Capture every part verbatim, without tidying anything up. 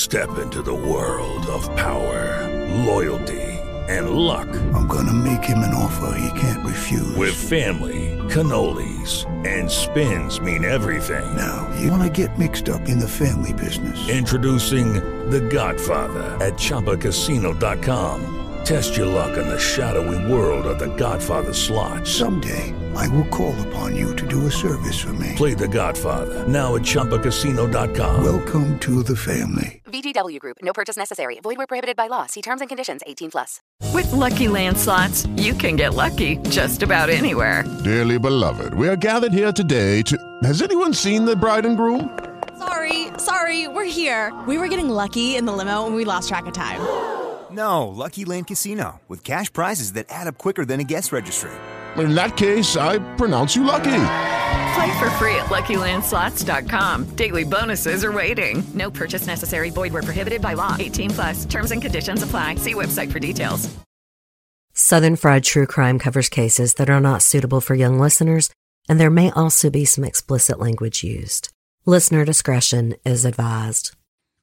Step into the world of power, loyalty, and luck. I'm gonna make him an offer he can't refuse. With family, cannolis, and spins mean everything. Now, you wanna get mixed up in the family business. Introducing The Godfather at Chumba Casino dot com. Test your luck in the shadowy world of The Godfather slot. Someday, I will call upon you to do a service for me. Play The Godfather, now at Chumba Casino dot com. Welcome to the family. V G W Group. No purchase necessary. Void where prohibited by law. See terms and conditions. eighteen plus. With Lucky Land Slots, you can get lucky just about anywhere. Dearly beloved, we are gathered here today to... Has anyone seen the bride and groom? Sorry, sorry, we're here. We were getting lucky in the limo and we lost track of time. No, Lucky Land Casino, with cash prizes that add up quicker than a guest registry. In that case, I pronounce you lucky. Play for free at Lucky Land Slots dot com. Daily bonuses are waiting. No purchase necessary. Void where prohibited by law. eighteen plus. Terms and conditions apply. See website for details. Southern Fried True Crime covers cases that are not suitable for young listeners, and there may also be some explicit language used. Listener discretion is advised.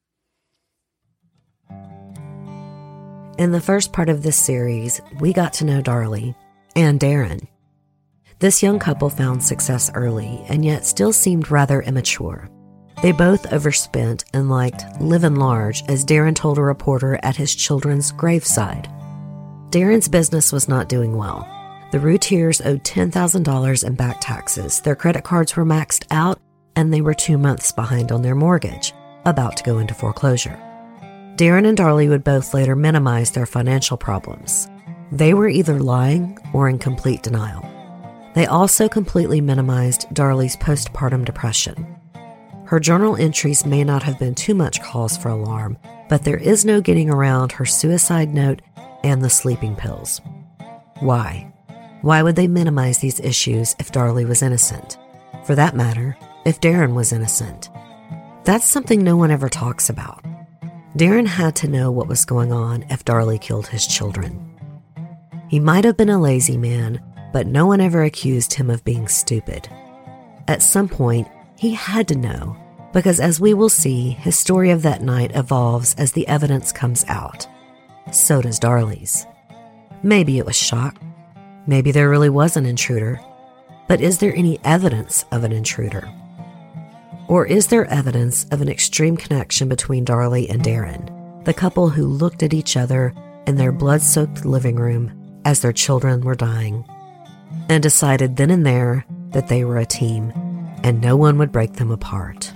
In the first part of this series, we got to know Darlie and Darren. This young couple found success early and yet still seemed rather immature. They both overspent and liked living large, as Darren told a reporter at his children's graveside. Darren's business was not doing well. The Routiers owed ten thousand dollars in back taxes, their credit cards were maxed out, and they were two months behind on their mortgage, about to go into foreclosure. Darren and Darlie would both later minimize their financial problems. They were either lying or in complete denial. They also completely minimized Darlie's postpartum depression. Her journal entries may not have been too much cause for alarm, but there is no getting around her suicide note and the sleeping pills. Why? Why would they minimize these issues if Darlie was innocent? For that matter, if Darren was innocent? That's something no one ever talks about. Darren had to know what was going on if Darlie killed his children. He might have been a lazy man, but no one ever accused him of being stupid. At some point, he had to know, because as we will see, his story of that night evolves as the evidence comes out. So does Darlie's. Maybe it was shock. Maybe there really was an intruder. But is there any evidence of an intruder? Or is there evidence of an extreme connection between Darlie and Darren, the couple who looked at each other in their blood-soaked living room as their children were dying, and decided then and there that they were a team, and no one would break them apart?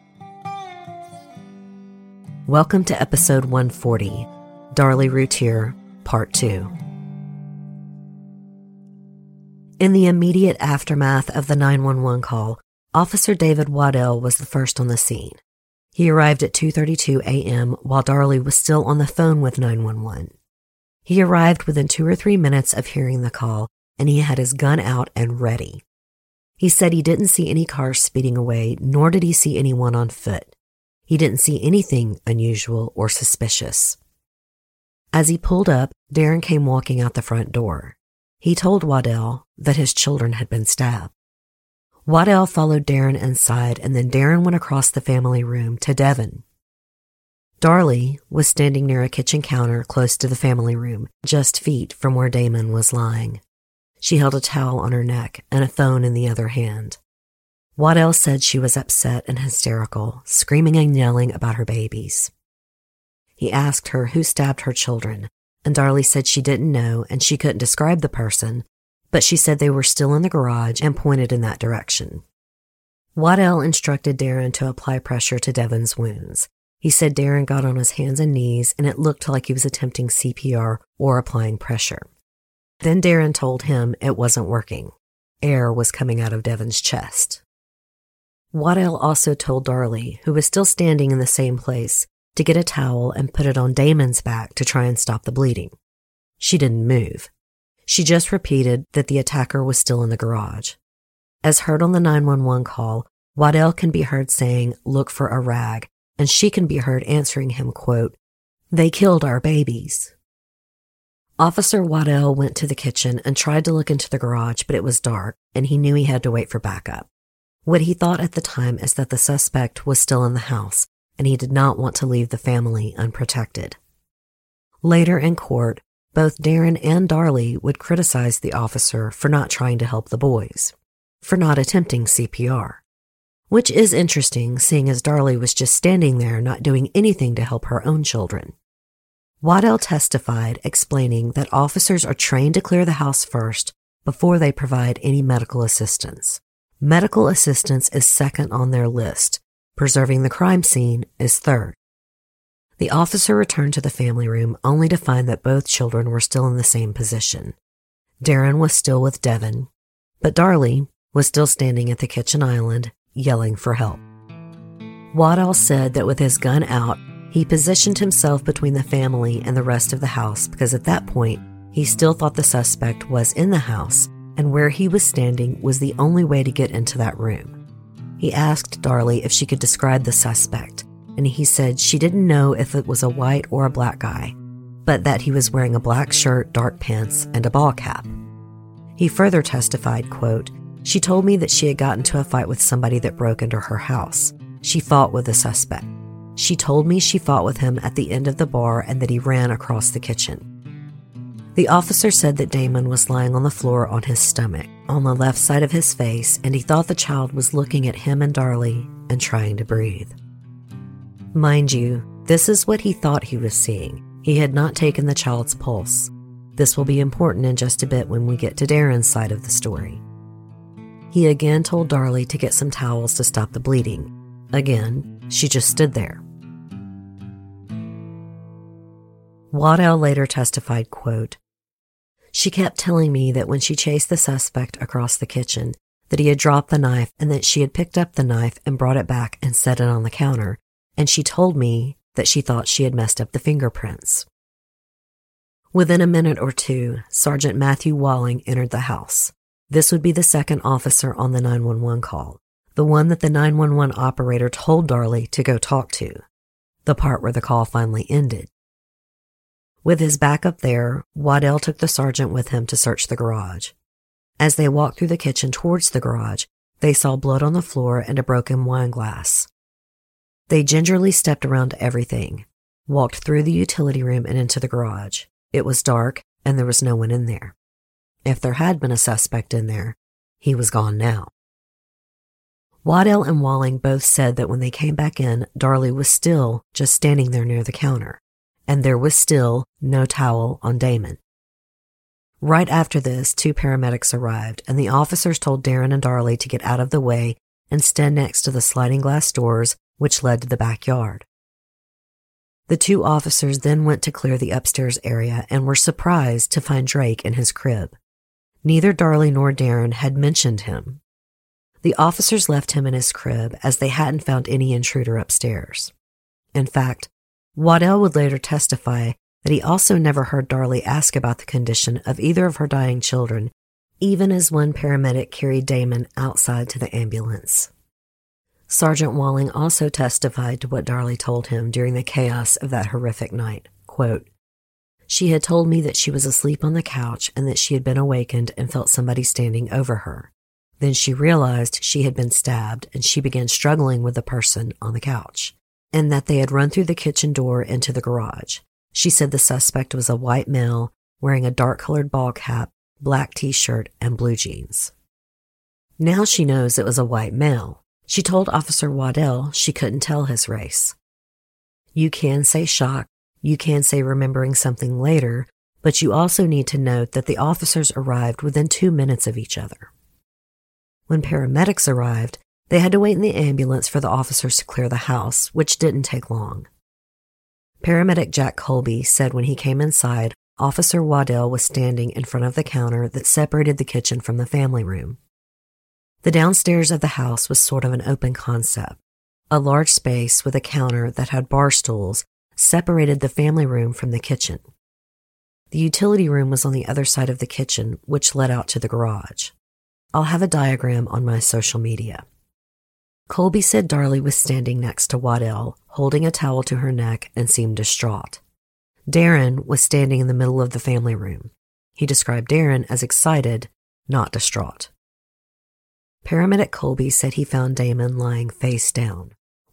Welcome to episode one forty, Darlie Routier, Part two. In the immediate aftermath of the nine one one call, Officer David Waddell was the first on the scene. He arrived at two thirty-two a.m. while Darlie was still on the phone with nine one one. He arrived within two or three minutes of hearing the call, and he had his gun out and ready. He said he didn't see any cars speeding away, nor did he see anyone on foot. He didn't see anything unusual or suspicious. As he pulled up, Darren came walking out the front door. He told Waddell that his children had been stabbed. Waddell followed Darren inside, and then Darren went across the family room to Devin. Darlie was standing near a kitchen counter close to the family room, just feet from where Damon was lying. She held a towel on her neck and a phone in the other hand. Waddell said she was upset and hysterical, screaming and yelling about her babies. He asked her who stabbed her children, and Darlie said she didn't know and she couldn't describe the person, but she said they were still in the garage and pointed in that direction. Waddell instructed Darren to apply pressure to Devin's wounds. He said Darren got on his hands and knees, and it looked like he was attempting C P R or applying pressure. Then Darren told him it wasn't working. Air was coming out of Devin's chest. Waddell also told Darlie, who was still standing in the same place, to get a towel and put it on Damon's back to try and stop the bleeding. She didn't move. She just repeated that the attacker was still in the garage. As heard on the nine one one call, Waddell can be heard saying, "Look for a rag," and she can be heard answering him, quote, "They killed our babies." Officer Waddell went to the kitchen and tried to look into the garage, but it was dark, and he knew he had to wait for backup. What he thought at the time is that the suspect was still in the house, and he did not want to leave the family unprotected. Later in court, both Darren and Darlie would criticize the officer for not trying to help the boys, for not attempting C P R, which is interesting seeing as Darlie was just standing there not doing anything to help her own children. Waddell testified, explaining that officers are trained to clear the house first before they provide any medical assistance. Medical assistance is second on their list. Preserving the crime scene is third. The officer returned to the family room only to find that both children were still in the same position. Darren was still with Devin, but Darlie was still standing at the kitchen island, yelling for help. Waddell said that with his gun out, he positioned himself between the family and the rest of the house because at that point, he still thought the suspect was in the house, and where he was standing was the only way to get into that room. He asked Darlie if she could describe the suspect, and he said she didn't know if it was a white or a black guy, but that he was wearing a black shirt, dark pants, and a ball cap. He further testified, quote, "She told me that she had gotten into a fight with somebody that broke into her house. She fought with the suspect. She told me she fought with him at the end of the bar and that he ran across the kitchen." The officer said that Damon was lying on the floor on his stomach, on the left side of his face, and he thought the child was looking at him and Darlie and trying to breathe. Mind you, this is what he thought he was seeing. He had not taken the child's pulse. This will be important in just a bit when we get to Darren's side of the story. He again told Darlie to get some towels to stop the bleeding. Again, she just stood there. Waddell later testified, quote, "She kept telling me that when she chased the suspect across the kitchen, that he had dropped the knife and that she had picked up the knife and brought it back and set it on the counter, and she told me that she thought she had messed up the fingerprints." Within a minute or two, Sergeant Matthew Walling entered the house. This would be the second officer on the nine one one call, the one that the nine one one operator told Darlie to go talk to, the part where the call finally ended. With his back up there, Waddell took the sergeant with him to search the garage. As they walked through the kitchen towards the garage, they saw blood on the floor and a broken wine glass. They gingerly stepped around everything, walked through the utility room and into the garage. It was dark, and there was no one in there. If there had been a suspect in there, he was gone now. Waddell and Walling both said that when they came back in, Darlie was still just standing there near the counter, and there was still no towel on Damon. Right after this, two paramedics arrived, and the officers told Darren and Darlie to get out of the way and stand next to the sliding glass doors which led to the backyard. The two officers then went to clear the upstairs area and were surprised to find Drake in his crib. Neither Darlie nor Darren had mentioned him. The officers left him in his crib as they hadn't found any intruder upstairs. In fact, Waddell would later testify that he also never heard Darlie ask about the condition of either of her dying children, even as one paramedic carried Damon outside to the ambulance. Sergeant Walling also testified to what Darlie told him during the chaos of that horrific night. Quote, "She had told me that she was asleep on the couch and that she had been awakened and felt somebody standing over her. Then she realized she had been stabbed and she began struggling with the person on the couch, and that they had run through the kitchen door into the garage. She said the suspect was a white male wearing a dark-colored ball cap, black t-shirt, and blue jeans. Now she knows it was a white male. She told Officer Waddell she couldn't tell his race. You can say shock, you can say remembering something later, but you also need to note that the officers arrived within two minutes of each other. When paramedics arrived, they had to wait in the ambulance for the officers to clear the house, which didn't take long. Paramedic Jack Colby said when he came inside, Officer Waddell was standing in front of the counter that separated the kitchen from the family room. The downstairs of the house was sort of an open concept. A large space with a counter that had bar stools separated the family room from the kitchen. The utility room was on the other side of the kitchen, which led out to the garage. I'll have a diagram on my social media. Colby said Darlie was standing next to Waddell, holding a towel to her neck and seemed distraught. Darren was standing in the middle of the family room. He described Darren as excited, not distraught. Paramedic Colby said he found Damon lying face down.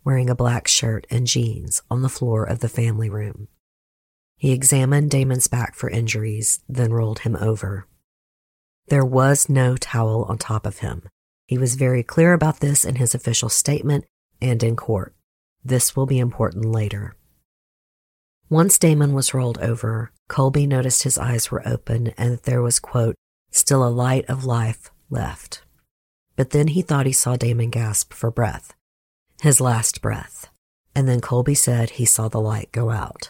wearing a black shirt and jeans, on the floor of the family room. He examined Damon's back for injuries, then rolled him over. There was no towel on top of him. He was very clear about this in his official statement and in court. This will be important later. Once Damon was rolled over, Colby noticed his eyes were open and that there was, quote, still a light of life left. But then he thought he saw Damon gasp for breath, his last breath, and then Colby said he saw the light go out.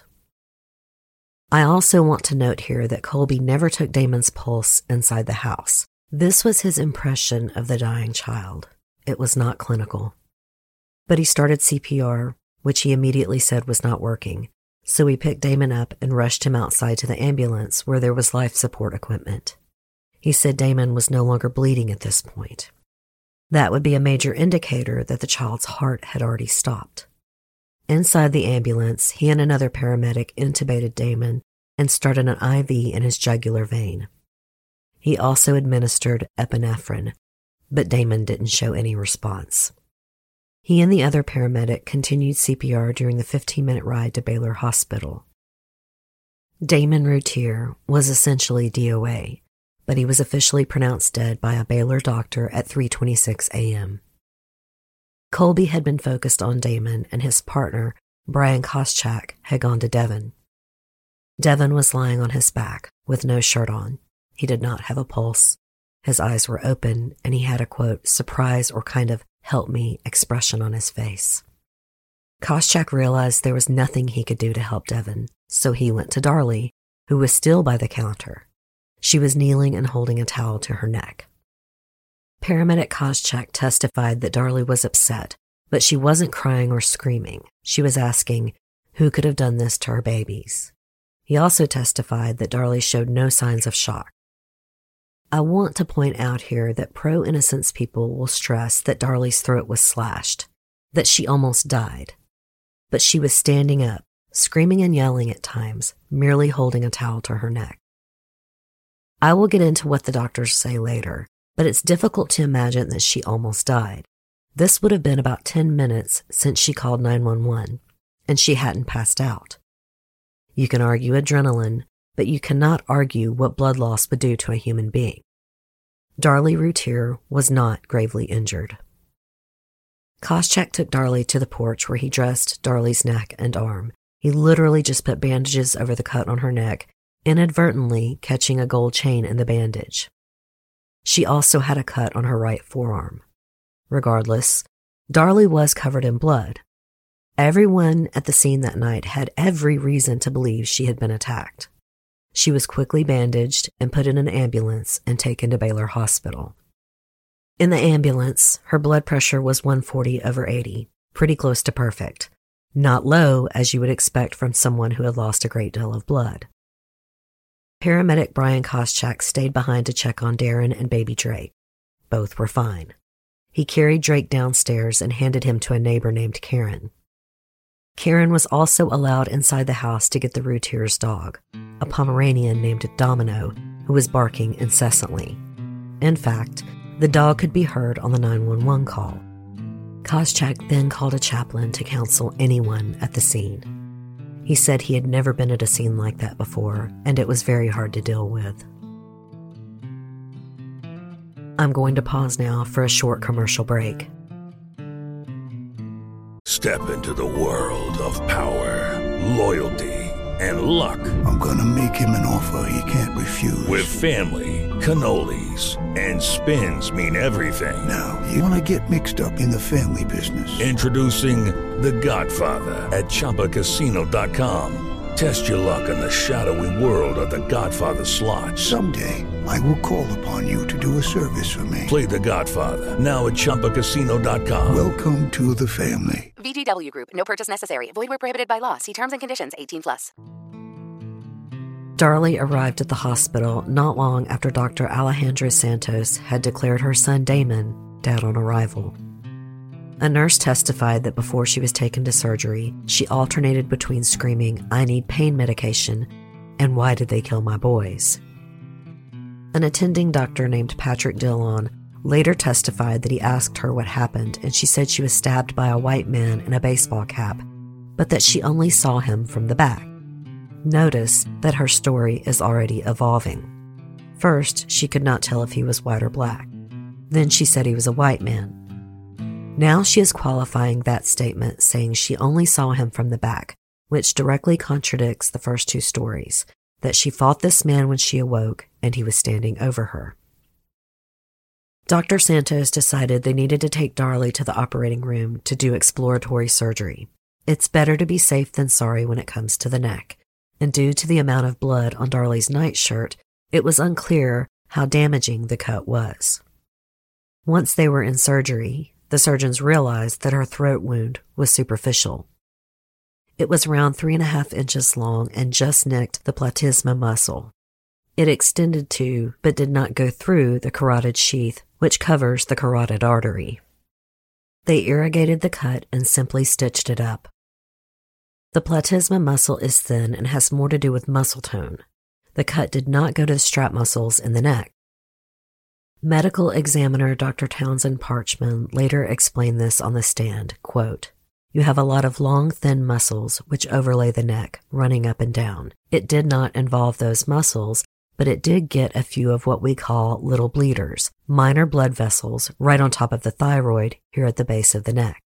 I also want to note here that Colby never took Damon's pulse inside the house. This was his impression of the dying child. It was not clinical. But he started C P R, which he immediately said was not working, so we picked Damon up and rushed him outside to the ambulance where there was life support equipment. He said Damon was no longer bleeding at this point. That would be a major indicator that the child's heart had already stopped. Inside the ambulance, he and another paramedic intubated Damon and started an I V in his jugular vein. He also administered epinephrine, but Damon didn't show any response. He and the other paramedic continued C P R during the fifteen-minute ride to Baylor Hospital. Damon Routier was essentially D O A, but he was officially pronounced dead by a Baylor doctor at three twenty-six a.m. Colby had been focused on Damon, and his partner, Brian Koschak, had gone to Devon. Devon was lying on his back, with no shirt on. He did not have a pulse. His eyes were open, and he had a, quote, surprise or kind of help me expression on his face. Koschak realized there was nothing he could do to help Devon, so he went to Darlie, who was still by the counter. She was kneeling and holding a towel to her neck. Paramedic Koschak testified that Darlie was upset, but she wasn't crying or screaming. She was asking, who could have done this to our babies? He also testified that Darlie showed no signs of shock. I want to point out here that pro-innocence people will stress that Darlie's throat was slashed, that she almost died. But she was standing up, screaming and yelling at times, merely holding a towel to her neck. I will get into what the doctors say later, but it's difficult to imagine that she almost died. This would have been about ten minutes since she called nine one one, and she hadn't passed out. You can argue adrenaline, but you cannot argue what blood loss would do to a human being. Darlie Routier was not gravely injured. Koschak took Darlie to the porch where he dressed Darlie's neck and arm. He literally just put bandages over the cut on her neck, inadvertently catching a gold chain in the bandage. She also had a cut on her right forearm. Regardless, Darlie was covered in blood. Everyone at the scene that night had every reason to believe she had been attacked. She was quickly bandaged and put in an ambulance and taken to Baylor Hospital. In the ambulance, her blood pressure was one forty over eighty, pretty close to perfect. Not low, as you would expect from someone who had lost a great deal of blood. Paramedic Brian Koschak stayed behind to check on Darren and baby Drake. Both were fine. He carried Drake downstairs and handed him to a neighbor named Karen. Karen was also allowed inside the house to get the Routier's dog, a Pomeranian named Domino, who was barking incessantly. In fact, the dog could be heard on the nine one one call. Koschak then called a chaplain to counsel anyone at the scene. He said he had never been at a scene like that before, and it was very hard to deal with. I'm going to pause now for a short commercial break. Step into the world of power, loyalty, and luck. I'm gonna make him an offer he can't refuse. With family, cannolis, and spins mean everything. Now, you wanna get mixed up in the family business. Introducing The Godfather at Chumba Casino dot com. Test your luck in the shadowy world of The Godfather slot. Someday, I will call upon you to do a service for me. Play The Godfather, now at Chumba Casino dot com. Welcome to the family. V G W Group. No purchase necessary. Void where prohibited by law. See terms and conditions. eighteen plus. Darlie arrived at the hospital not long after Doctor Alejandra Santos had declared her son Damon dead on arrival. A nurse testified that before she was taken to surgery, she alternated between screaming, "I need pain medication," and "Why did they kill my boys?" An attending doctor named Patrick Dillon later testified that he asked her what happened, and she said she was stabbed by a white man in a baseball cap, but that she only saw him from the back. Notice that her story is already evolving. First, she could not tell if he was white or black. Then she said he was a white man. Now she is qualifying that statement, saying she only saw him from the back, which directly contradicts the first two stories, that she fought this man when she awoke and he was standing over her. Doctor Santos decided they needed to take Darlie to the operating room to do exploratory surgery. It's better to be safe than sorry when it comes to the neck, and due to the amount of blood on Darlie's nightshirt, it was unclear how damaging the cut was. Once they were in surgery, the surgeons realized that her throat wound was superficial. It was around three and a half inches long and just nicked the platysma muscle. It extended to, but did not go through, the carotid sheath, which covers the carotid artery. They irrigated the cut and simply stitched it up. The platysma muscle is thin and has more to do with muscle tone. The cut did not go to the strap muscles in the neck. Medical examiner Doctor Townsend Parchman later explained this on the stand, quote, "You have a lot of long, thin muscles which overlay the neck, running up and down. It did not involve those muscles, but it did get a few of what we call little bleeders, minor blood vessels, right on top of the thyroid here at the base of the neck.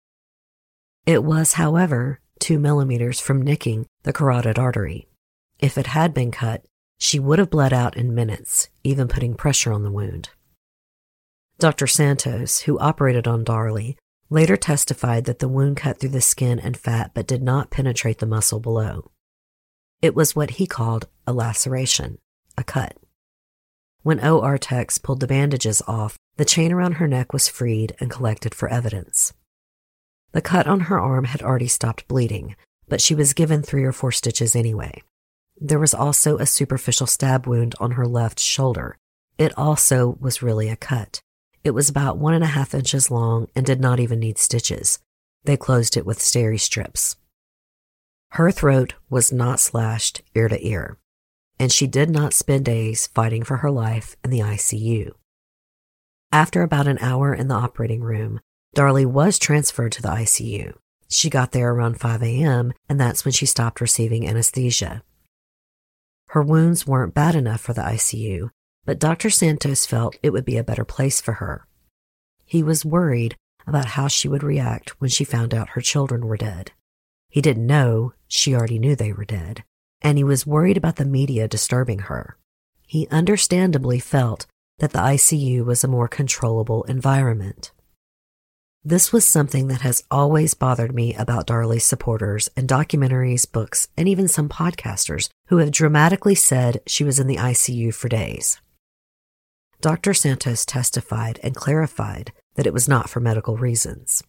It was, however, two millimeters from nicking the carotid artery. If it had been cut, she would have bled out in minutes, even putting pressure on the wound." Doctor Santos, who operated on Darlie, later testified that the wound cut through the skin and fat but did not penetrate the muscle below. It was what he called a laceration, a cut. When O R techs pulled the bandages off, the chain around her neck was freed and collected for evidence. The cut on her arm had already stopped bleeding, but she was given three or four stitches anyway. There was also a superficial stab wound on her left shoulder. It also was really a cut. It was about one and a half inches long and did not even need stitches. They closed it with steri strips. Her throat was not slashed ear to ear, and she did not spend days fighting for her life in the I C U. After about an hour in the operating room, Darlie was transferred to the I C U. She got there around five a.m., and that's when she stopped receiving anesthesia. Her wounds weren't bad enough for the I C U, but Doctor Santos felt it would be a better place for her. He was worried about how she would react when she found out her children were dead. He didn't know, she already knew they were dead, and he was worried about the media disturbing her. He understandably felt that the I C U was a more controllable environment. This was something that has always bothered me about Darlie's supporters and documentaries, books, and even some podcasters who have dramatically said she was in the I C U for days. Doctor Santos testified and clarified that it was not for medical reasons.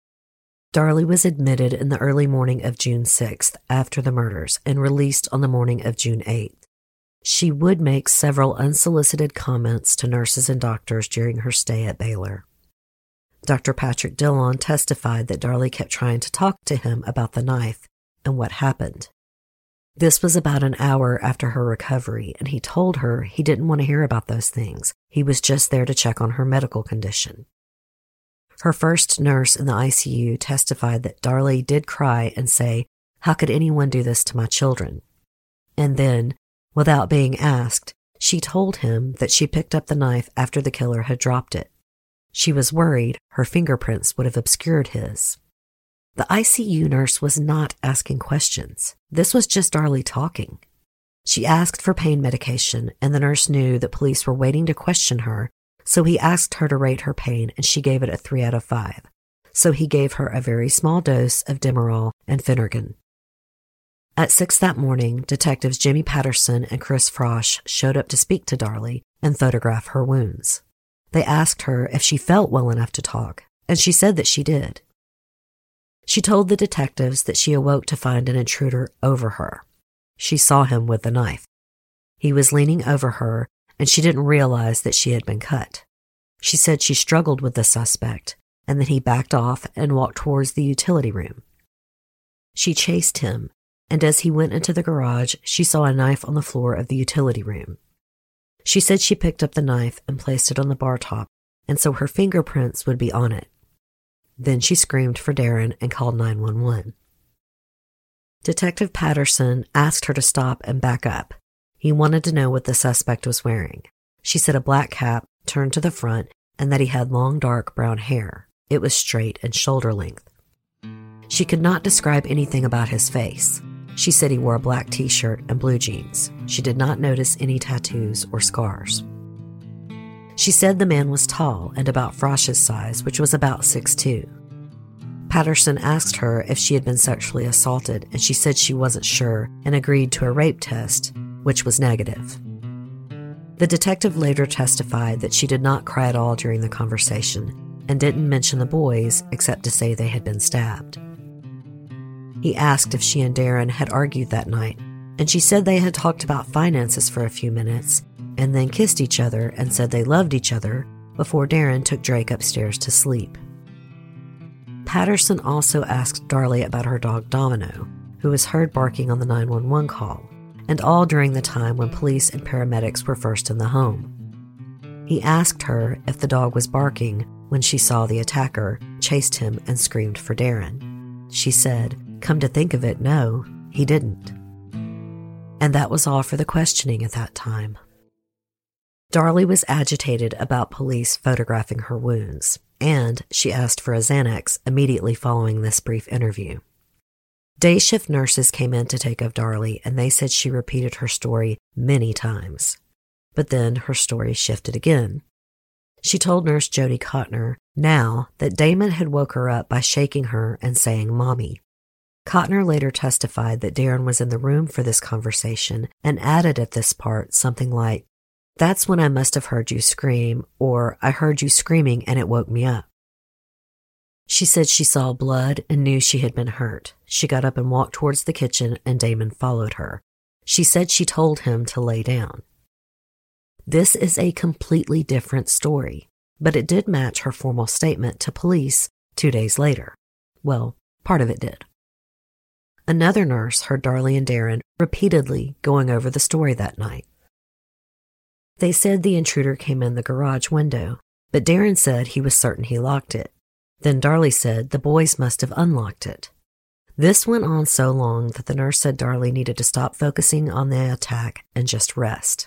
Darlie was admitted in the early morning of June sixth after the murders and released on the morning of June eighth. She would make several unsolicited comments to nurses and doctors during her stay at Baylor. Doctor Patrick Dillon testified that Darlie kept trying to talk to him about the knife and what happened. This was about an hour after her recovery, and he told her he didn't want to hear about those things. He was just there to check on her medical condition. Her first nurse in the I C U testified that Darlie did cry and say, "How could anyone do this to my children?" And then, without being asked, she told him that she picked up the knife after the killer had dropped it. She was worried her fingerprints would have obscured his. The I C U nurse was not asking questions. This was just Darlie talking. She asked for pain medication, and the nurse knew that police were waiting to question her, so he asked her to rate her pain, and she gave it a three out of five. So he gave her a very small dose of Demerol and Phenergan. At six that morning, detectives Jimmy Patterson and Chris Frosch showed up to speak to Darlie and photograph her wounds. They asked her if she felt well enough to talk, and she said that she did. She told the detectives that she awoke to find an intruder over her. She saw him with the knife. He was leaning over her, and she didn't realize that she had been cut. She said she struggled with the suspect, and then he backed off and walked towards the utility room. She chased him, and as he went into the garage, she saw a knife on the floor of the utility room. She said she picked up the knife and placed it on the bar top and so her fingerprints would be on it. Then she screamed for Darren and called nine one one. Detective Patterson asked her to stop and back up. He wanted to know what the suspect was wearing. She said a black cap, turned to the front, and that he had long dark brown hair. It was straight and shoulder length. She could not describe anything about his face. She said he wore a black t-shirt and blue jeans. She did not notice any tattoos or scars. She said the man was tall and about Frosh's size, which was about six foot two. Patterson asked her if she had been sexually assaulted, and she said she wasn't sure and agreed to a rape test, which was negative. The detective later testified that she did not cry at all during the conversation and didn't mention the boys except to say they had been stabbed. He asked if she and Darren had argued that night, and she said they had talked about finances for a few minutes and then kissed each other and said they loved each other before Darren took Drake upstairs to sleep. Patterson also asked Darlie about her dog Domino, who was heard barking on the nine one one call, and all during the time when police and paramedics were first in the home. He asked her if the dog was barking when she saw the attacker, chased him, and screamed for Darren. She said, "Come to think of it, no, he didn't." And that was all for the questioning at that time. Darlie was agitated about police photographing her wounds, and she asked for a Xanax immediately following this brief interview. Day shift nurses came in to take of Darlie, and they said she repeated her story many times. But then her story shifted again. She told Nurse Jody Cotner now that Damon had woke her up by shaking her and saying, "Mommy." Cotner later testified that Darren was in the room for this conversation and added at this part something like, "That's when I must have heard you scream," or "I heard you screaming and it woke me up." She said she saw blood and knew she had been hurt. She got up and walked towards the kitchen, and Damon followed her. She said she told him to lay down. This is a completely different story, but it did match her formal statement to police two days later. Well, part of it did. Another nurse heard Darlie and Darren repeatedly going over the story that night. They said the intruder came in the garage window, but Darren said he was certain he locked it. Then Darlie said the boys must have unlocked it. This went on so long that the nurse said Darlie needed to stop focusing on the attack and just rest.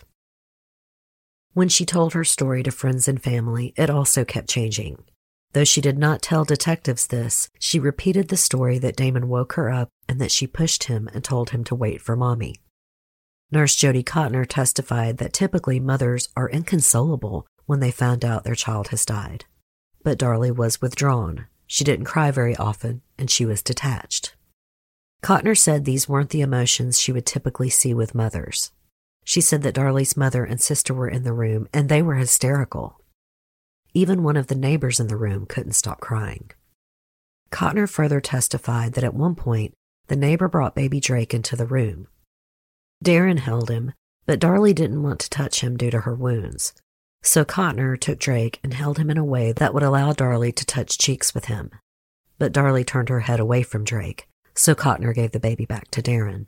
When she told her story to friends and family, it also kept changing. Though she did not tell detectives this, she repeated the story that Damon woke her up and that she pushed him and told him to wait for Mommy. Nurse Jody Cotner testified that typically mothers are inconsolable when they found out their child has died. But Darlie was withdrawn. She didn't cry very often, and she was detached. Cotner said these weren't the emotions she would typically see with mothers. She said that Darlie's mother and sister were in the room, and they were hysterical. Even one of the neighbors in the room couldn't stop crying. Cotner further testified that at one point, the neighbor brought baby Drake into the room. Darren held him, but Darlie didn't want to touch him due to her wounds. So Cotner took Drake and held him in a way that would allow Darlie to touch cheeks with him. But Darlie turned her head away from Drake, so Cotner gave the baby back to Darren.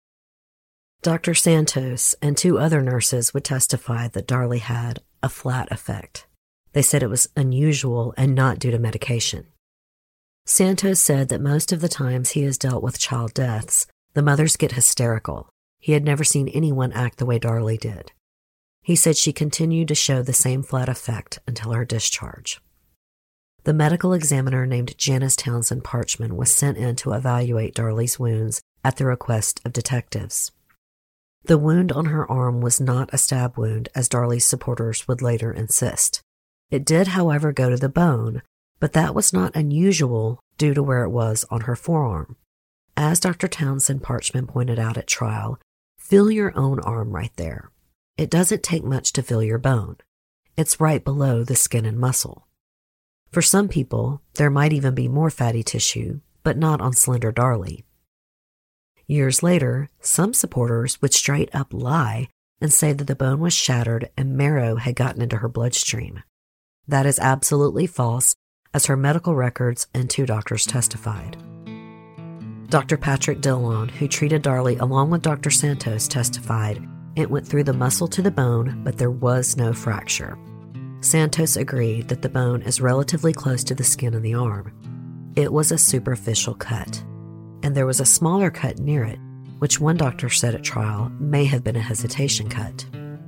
Doctor Santos and two other nurses would testify that Darlie had a flat effect. They said it was unusual and not due to medication. Santos said that most of the times he has dealt with child deaths, the mothers get hysterical. He had never seen anyone act the way Darlie did. He said she continued to show the same flat effect until her discharge. The medical examiner named Janice Townsend Parchman was sent in to evaluate Darlie's wounds at the request of detectives. The wound on her arm was not a stab wound, as Darlie's supporters would later insist. It did, however, go to the bone, but that was not unusual due to where it was on her forearm. As Doctor Townsend Parchman pointed out at trial, feel your own arm right there. It doesn't take much to feel your bone. It's right below the skin and muscle. For some people, there might even be more fatty tissue, but not on slender Darlie. Years later, some supporters would straight up lie and say that the bone was shattered and marrow had gotten into her bloodstream. That is absolutely false, as her medical records and two doctors testified. Doctor Patrick Dillon, who treated Darlie along with Doctor Santos, testified it went through the muscle to the bone, but there was no fracture. Santos agreed that the bone is relatively close to the skin of the arm. It was a superficial cut, and there was a smaller cut near it, which one doctor said at trial may have been a hesitation cut.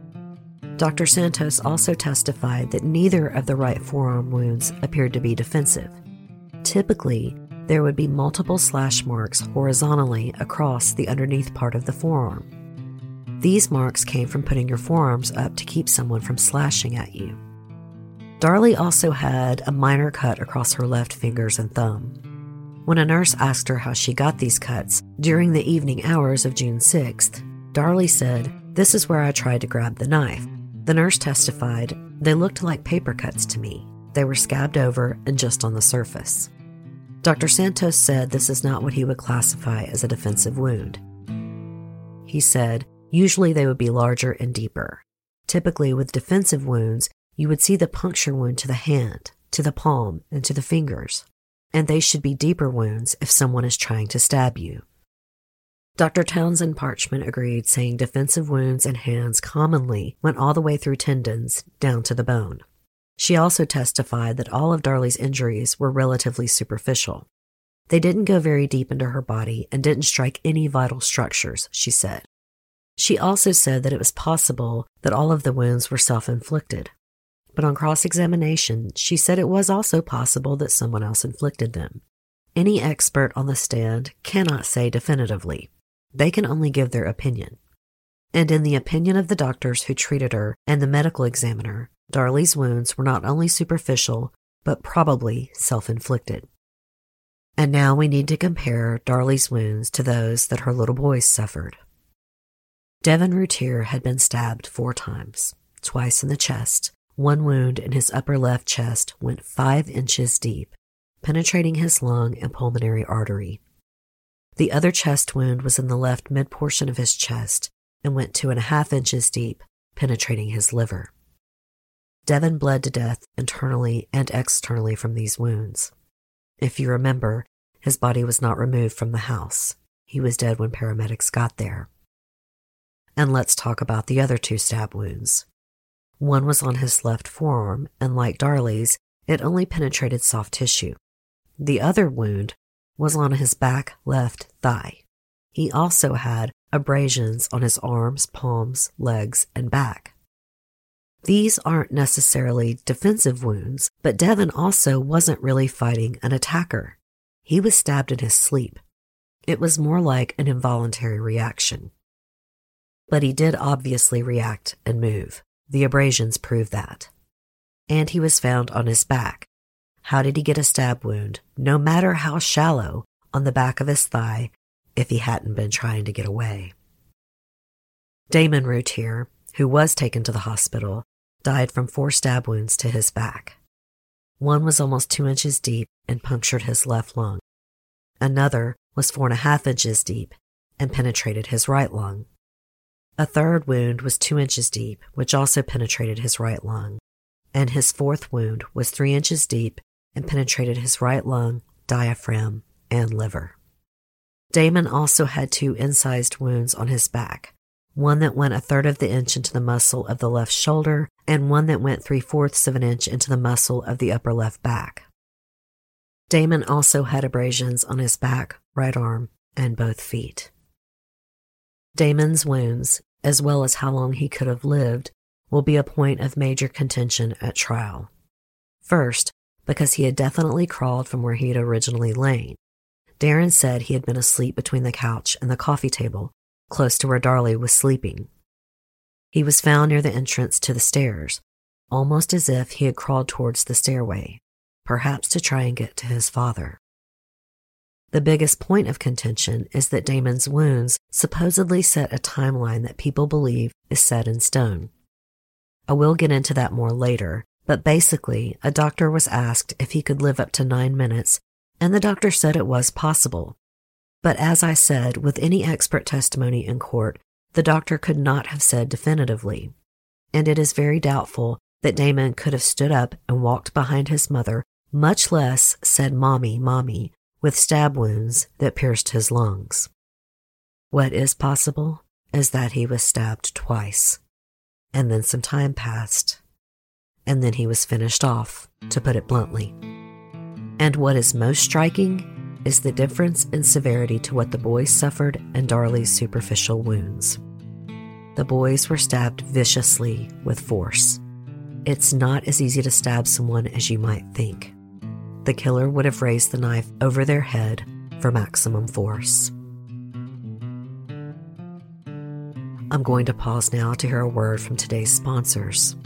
Doctor Santos also testified that neither of the right forearm wounds appeared to be defensive. Typically, there would be multiple slash marks horizontally across the underneath part of the forearm. These marks came from putting your forearms up to keep someone from slashing at you. Darlie also had a minor cut across her left fingers and thumb. When a nurse asked her how she got these cuts during the evening hours of June sixth, Darlie said, "This is where I tried to grab the knife." The nurse testified, "They looked like paper cuts to me. They were scabbed over and just on the surface." Doctor Santos said this is not what he would classify as a defensive wound. He said, usually they would be larger and deeper. Typically with defensive wounds, you would see the puncture wound to the hand, to the palm, and to the fingers, and they should be deeper wounds if someone is trying to stab you. Doctor Townsend Parchment agreed, saying defensive wounds in hands commonly went all the way through tendons down to the bone. She also testified that all of Darlie's injuries were relatively superficial. They didn't go very deep into her body and didn't strike any vital structures, she said. She also said that it was possible that all of the wounds were self-inflicted. But on cross-examination, she said it was also possible that someone else inflicted them. Any expert on the stand cannot say definitively. They can only give their opinion. And in the opinion of the doctors who treated her and the medical examiner, Darlie's wounds were not only superficial, but probably self-inflicted. And now we need to compare Darlie's wounds to those that her little boys suffered. Devin Routier had been stabbed four times, twice in the chest. One wound in his upper left chest went five inches deep, penetrating his lung and pulmonary artery. The other chest wound was in the left mid-portion of his chest and went two and a half inches deep, penetrating his liver. Devin bled to death internally and externally from these wounds. If you remember, his body was not removed from the house. He was dead when paramedics got there. And let's talk about the other two stab wounds. One was on his left forearm, and like Darlie's, it only penetrated soft tissue. The other wound was on his back left thigh. He also had abrasions on his arms, palms, legs, and back. These aren't necessarily defensive wounds, but Devin also wasn't really fighting an attacker. He was stabbed in his sleep. It was more like an involuntary reaction. But he did obviously react and move. The abrasions prove that. And he was found on his back. How did he get a stab wound, no matter how shallow, on the back of his thigh if he hadn't been trying to get away? Damon Routier, who was taken to the hospital, died from four stab wounds to his back. One was almost two inches deep and punctured his left lung. Another was four and a half inches deep and penetrated his right lung. A third wound was two inches deep, which also penetrated his right lung. And his fourth wound was three inches deep and penetrated his right lung, diaphragm, and liver. Damon also had two incised wounds on his back, one that went a third of the inch into the muscle of the left shoulder and one that went three-fourths of an inch into the muscle of the upper left back. Damon also had abrasions on his back, right arm, and both feet. Damon's wounds, as well as how long he could have lived, will be a point of major contention at trial. First, because he had definitely crawled from where he had originally lain. Darren said he had been asleep between the couch and the coffee table, close to where Darlie was sleeping. He was found near the entrance to the stairs, almost as if he had crawled towards the stairway, perhaps to try and get to his father. The biggest point of contention is that Damon's wounds supposedly set a timeline that people believe is set in stone. I will get into that more later, but basically, a doctor was asked if he could live up to nine minutes, and the doctor said it was possible. But as I said, with any expert testimony in court, the doctor could not have said definitively, and it is very doubtful that Damon could have stood up and walked behind his mother, much less said "Mommy, Mommy," with stab wounds that pierced his lungs. What is possible is that he was stabbed twice, and then some time passed, and then he was finished off, to put it bluntly. And what is most striking is the difference in severity to what the boys suffered and Darley's superficial wounds. The boys were stabbed viciously with force. It's not as easy to stab someone as you might think. The killer would have raised the knife over their head for maximum force. I'm going to pause now to hear a word from today's sponsors.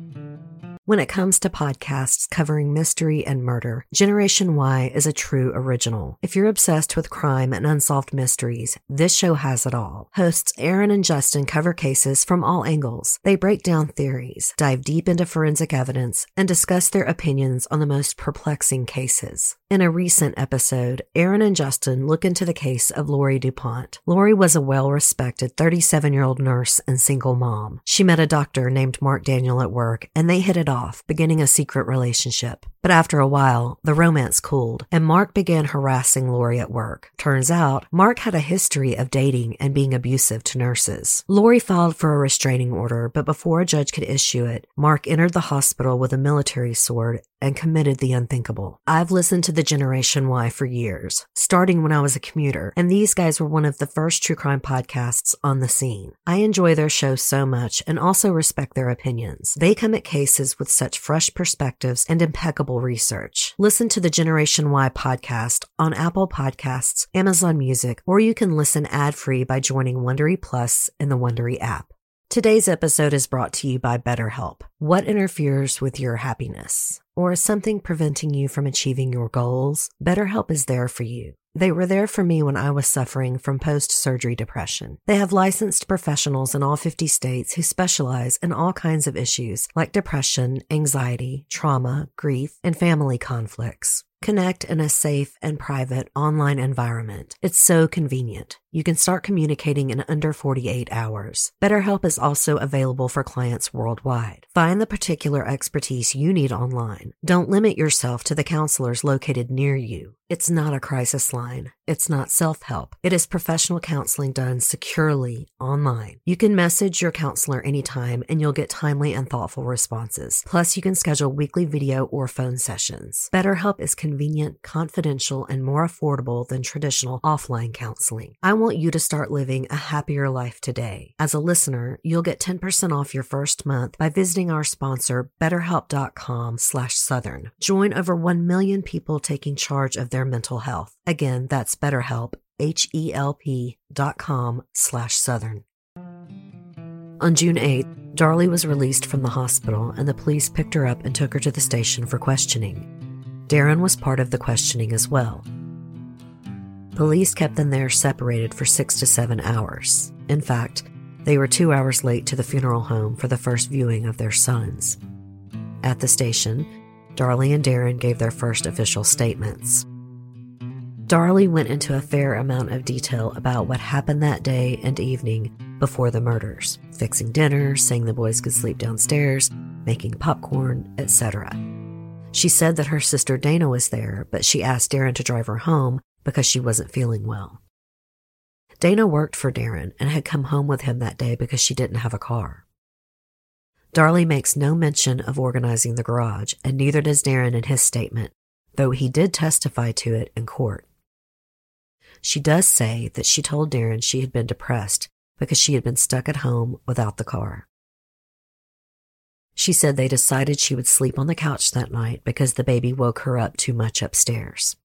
When it comes to podcasts covering mystery and murder, Generation Y is a true original. If you're obsessed with crime and unsolved mysteries, this show has it all. Hosts Aaron and Justin cover cases from all angles. They break down theories, dive deep into forensic evidence, and discuss their opinions on the most perplexing cases. In a recent episode, Aaron and Justin look into the case of Lori DuPont. Lori was a well-respected thirty-seven-year-old nurse and single mom. She met a doctor named Mark Daniel at work, and they hit it off, beginning a secret relationship. But after a while, the romance cooled, and Mark began harassing Lori at work. Turns out, Mark had a history of dating and being abusive to nurses. Lori filed for a restraining order, but before a judge could issue it, Mark entered the hospital with a military sword and committed the unthinkable. I've listened to the Generation Y for years, starting when I was a commuter, and these guys were one of the first true crime podcasts on the scene. I enjoy their show so much and also respect their opinions. They come at cases with such fresh perspectives and impeccable research. Listen to the Generation Y podcast on Apple Podcasts, Amazon Music, or you can listen ad-free by joining Wondery Plus in the Wondery app. Today's episode is brought to you by BetterHelp. What interferes with your happiness? Or is something preventing you from achieving your goals? BetterHelp is there for you. They were there for me when I was suffering from post-surgery depression. They have licensed professionals in all fifty states who specialize in all kinds of issues like depression, anxiety, trauma, grief, and family conflicts. Connect in a safe and private online environment. It's so convenient. You can start communicating in under forty-eight hours. BetterHelp is also available for clients worldwide. Find the particular expertise you need online. Don't limit yourself to the counselors located near you. It's not a crisis line. It's not self-help. It is professional counseling done securely online. You can message your counselor anytime and you'll get timely and thoughtful responses. Plus, you can schedule weekly video or phone sessions. BetterHelp is convenient, confidential, and more affordable than traditional offline counseling. I want you to start living a happier life today. As a listener, you'll get ten percent off your first month by visiting our sponsor, betterhelp.com slash Southern. Join over one million people taking charge of their mental health. Again, that's BetterHelp, H-E-L-P dot com slash Southern. On June eighth, Darley was released from the hospital and the police picked her up and took her to the station for questioning. Darren was part of the questioning as well. Police kept them there separated for six to seven hours. In fact, they were two hours late to the funeral home for the first viewing of their sons. At the station, Darley and Darren gave their first official statements. Darley went into a fair amount of detail about what happened that day and evening before the murders, fixing dinner, saying the boys could sleep downstairs, making popcorn, et cetera. She said that her sister Dana was there, but she asked Darren to drive her home because she wasn't feeling well. Dana worked for Darren and had come home with him that day because she didn't have a car. Darley makes no mention of organizing the garage, and neither does Darren in his statement, though he did testify to it in court. She does say that she told Darren she had been depressed because she had been stuck at home without the car. She said they decided she would sleep on the couch that night because the baby woke her up too much upstairs.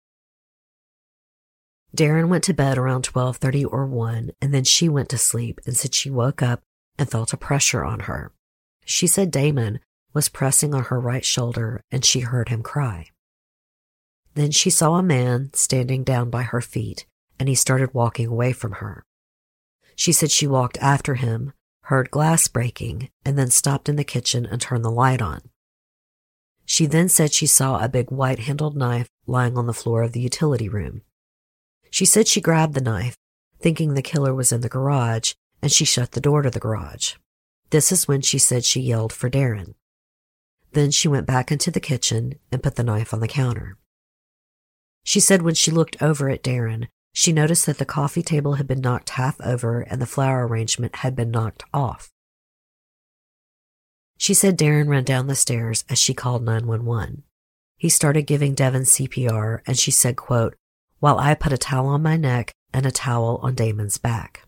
Darren went to bed around twelve thirty or one, and then she went to sleep and said she woke up and felt a pressure on her. She said Damon was pressing on her right shoulder and she heard him cry. Then she saw a man standing down by her feet, and he started walking away from her. She said she walked after him, heard glass breaking, and then stopped in the kitchen and turned the light on. She then said she saw a big white-handled knife lying on the floor of the utility room. She said she grabbed the knife, thinking the killer was in the garage, and she shut the door to the garage. This is when she said she yelled for Darren. Then she went back into the kitchen and put the knife on the counter. She said when she looked over at Darren, she noticed that the coffee table had been knocked half over and the flower arrangement had been knocked off. She said Darren ran down the stairs as she called nine one one. He started giving Devin C P R, and she said, quote, while I put a towel on my neck and a towel on Damon's back.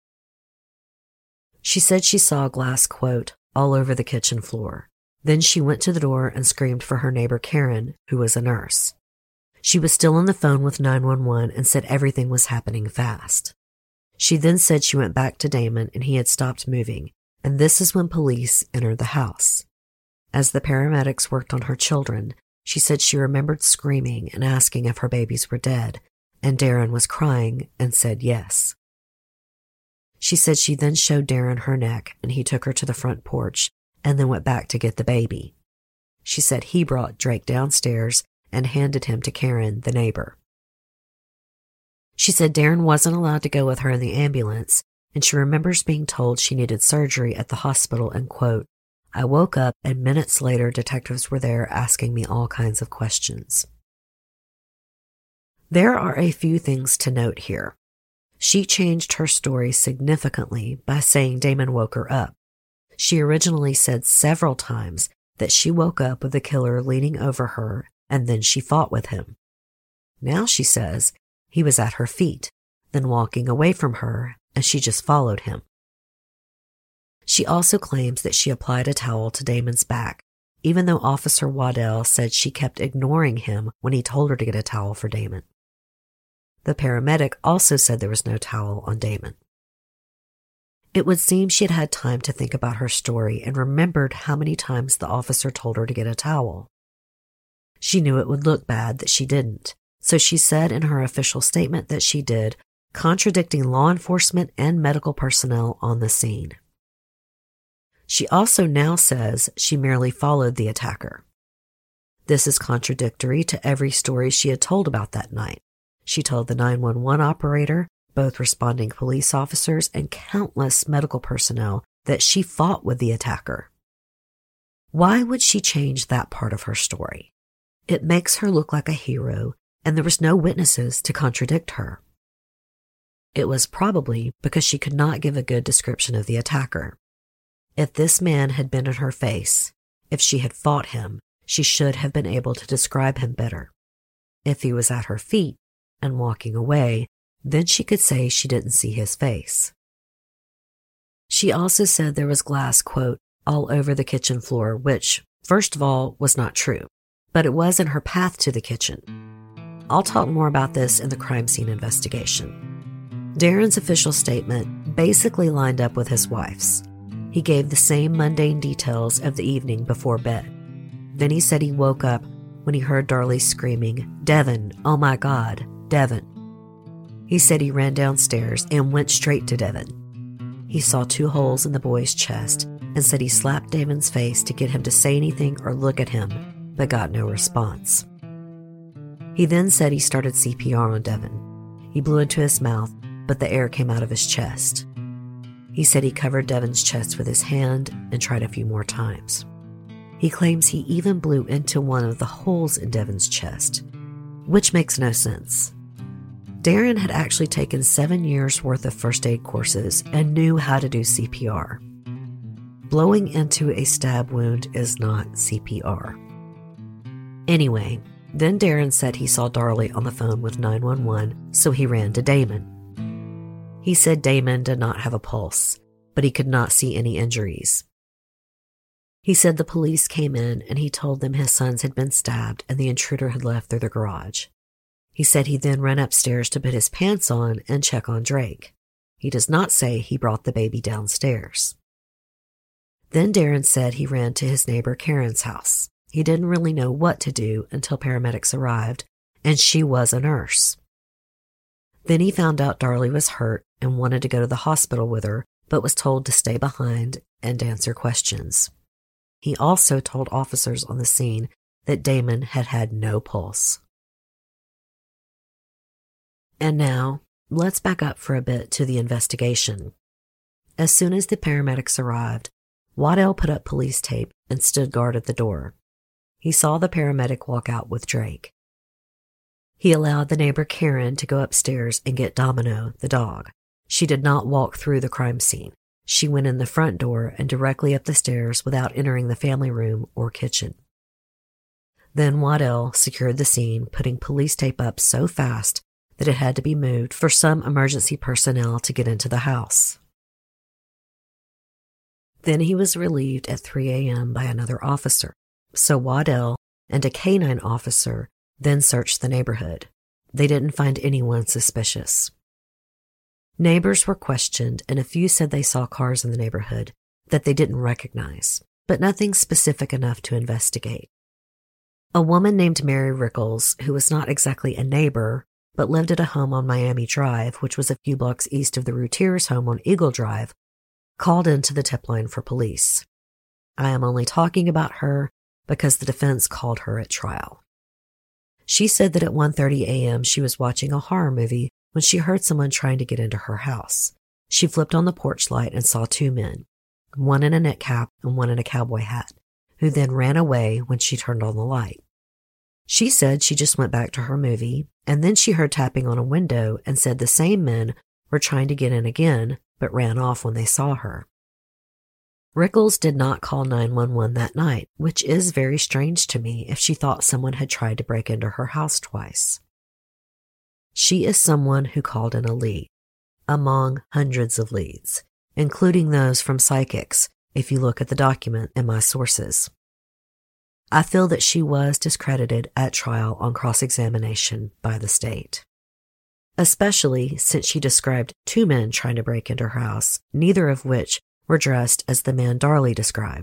She said she saw glass, quote, all over the kitchen floor. Then she went to the door and screamed for her neighbor Karen, who was a nurse. She was still on the phone with nine one one and said everything was happening fast. She then said she went back to Damon and he had stopped moving, and this is when police entered the house. As the paramedics worked on her children, she said she remembered screaming and asking if her babies were dead, and Darren was crying and said yes. She said she then showed Darren her neck and he took her to the front porch and then went back to get the baby. She said he brought Drake downstairs and handed him to Karen, the neighbor. She said Darren wasn't allowed to go with her in the ambulance, and she remembers being told she needed surgery at the hospital and, quote, I woke up and minutes later detectives were there asking me all kinds of questions. There are a few things to note here. She changed her story significantly by saying Damon woke her up. She originally said several times that she woke up with the killer leaning over her and then she fought with him. Now she says he was at her feet, then walking away from her, and she just followed him. She also claims that she applied a towel to Damon's back, even though Officer Waddell said she kept ignoring him when he told her to get a towel for Damon. The paramedic also said there was no towel on Damon. It would seem she had had time to think about her story and remembered how many times the officer told her to get a towel. She knew it would look bad that she didn't, so she said in her official statement that she did, contradicting law enforcement and medical personnel on the scene. She also now says she merely followed the attacker. This is contradictory to every story she had told about that night. She told the nine one one operator, both responding police officers, and countless medical personnel that she fought with the attacker. Why would she change that part of her story? It makes her look like a hero, and there was no witnesses to contradict her. It was probably because she could not give a good description of the attacker. If this man had been in her face, if she had fought him, she should have been able to describe him better. If he was at her feet and walking away, then she could say she didn't see his face. She also said there was glass, quote, all over the kitchen floor, which, first of all, was not true, but it was in her path to the kitchen. I'll talk more about this in the crime scene investigation. Darren's official statement basically lined up with his wife's. He gave the same mundane details of the evening before bed. Then he said he woke up when he heard Darlie screaming, Devin, oh my God, Devin. He said he ran downstairs and went straight to Devin. He saw two holes in the boy's chest and said he slapped Damon's face to get him to say anything or look at him, but got no response. He then said he started C P R on Devin. He blew into his mouth, but the air came out of his chest. He said he covered Devin's chest with his hand and tried a few more times. He claims he even blew into one of the holes in Devin's chest, which makes no sense. Darren had actually taken seven years worth of first aid courses and knew how to do C P R. Blowing into a stab wound is not C P R. Anyway, then Darren said he saw Darlie on the phone with nine one one, so he ran to Damon. He said Damon did not have a pulse, but he could not see any injuries. He said the police came in and he told them his sons had been stabbed and the intruder had left through the garage. He said he then ran upstairs to put his pants on and check on Drake. He does not say he brought the baby downstairs. Then Darren said he ran to his neighbor Karen's house. He didn't really know what to do until paramedics arrived, and she was a nurse. Then he found out Darlie was hurt and wanted to go to the hospital with her, but was told to stay behind and answer questions. He also told officers on the scene that Damon had had no pulse. And now, let's back up for a bit to the investigation. As soon as the paramedics arrived, Waddell put up police tape and stood guard at the door. He saw the paramedic walk out with Drake. He allowed the neighbor Karen to go upstairs and get Domino, the dog. She did not walk through the crime scene. She went in the front door and directly up the stairs without entering the family room or kitchen. Then Waddell secured the scene, putting police tape up so fast that it had to be moved for some emergency personnel to get into the house. Then he was relieved at three a.m. by another officer, so Waddell and a canine officer then searched the neighborhood. They didn't find anyone suspicious. Neighbors were questioned, and a few said they saw cars in the neighborhood that they didn't recognize, but nothing specific enough to investigate. A woman named Mary Rickles, who was not exactly a neighbor, but lived at a home on Miami Drive, which was a few blocks east of the Routiers' home on Eagle Drive, called into the tip line for police. I am only talking about her because the defense called her at trial. She said that at one thirty a.m. she was watching a horror movie when she heard someone trying to get into her house. She flipped on the porch light and saw two men, one in a knit cap and one in a cowboy hat, who then ran away when she turned on the light. She said she just went back to her movie, and then she heard tapping on a window and said the same men were trying to get in again, but ran off when they saw her. Rickles did not call nine one one that night, which is very strange to me if she thought someone had tried to break into her house twice. She is someone who called in a lead, among hundreds of leads, including those from psychics, if you look at the document in my sources. I feel that she was discredited at trial on cross-examination by the state, especially since she described two men trying to break into her house, neither of which were dressed as the man Darlie described.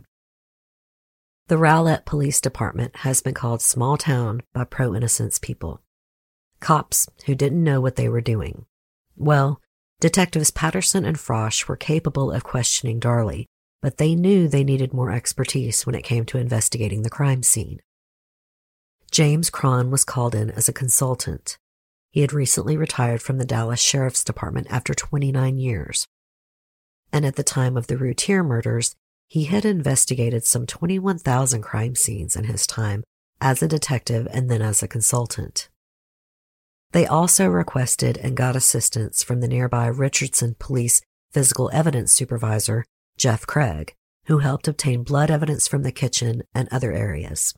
The Rowlett Police Department has been called small town by pro-innocence people, cops who didn't know what they were doing. Well, Detectives Patterson and Frosch were capable of questioning Darlie, but they knew they needed more expertise when it came to investigating the crime scene. James Cron was called in as a consultant. He had recently retired from the Dallas Sheriff's Department after twenty-nine years. And at the time of the Routier murders, he had investigated some twenty-one thousand crime scenes in his time as a detective and then as a consultant. They also requested and got assistance from the nearby Richardson Police Physical Evidence Supervisor, Jeff Craig, who helped obtain blood evidence from the kitchen and other areas.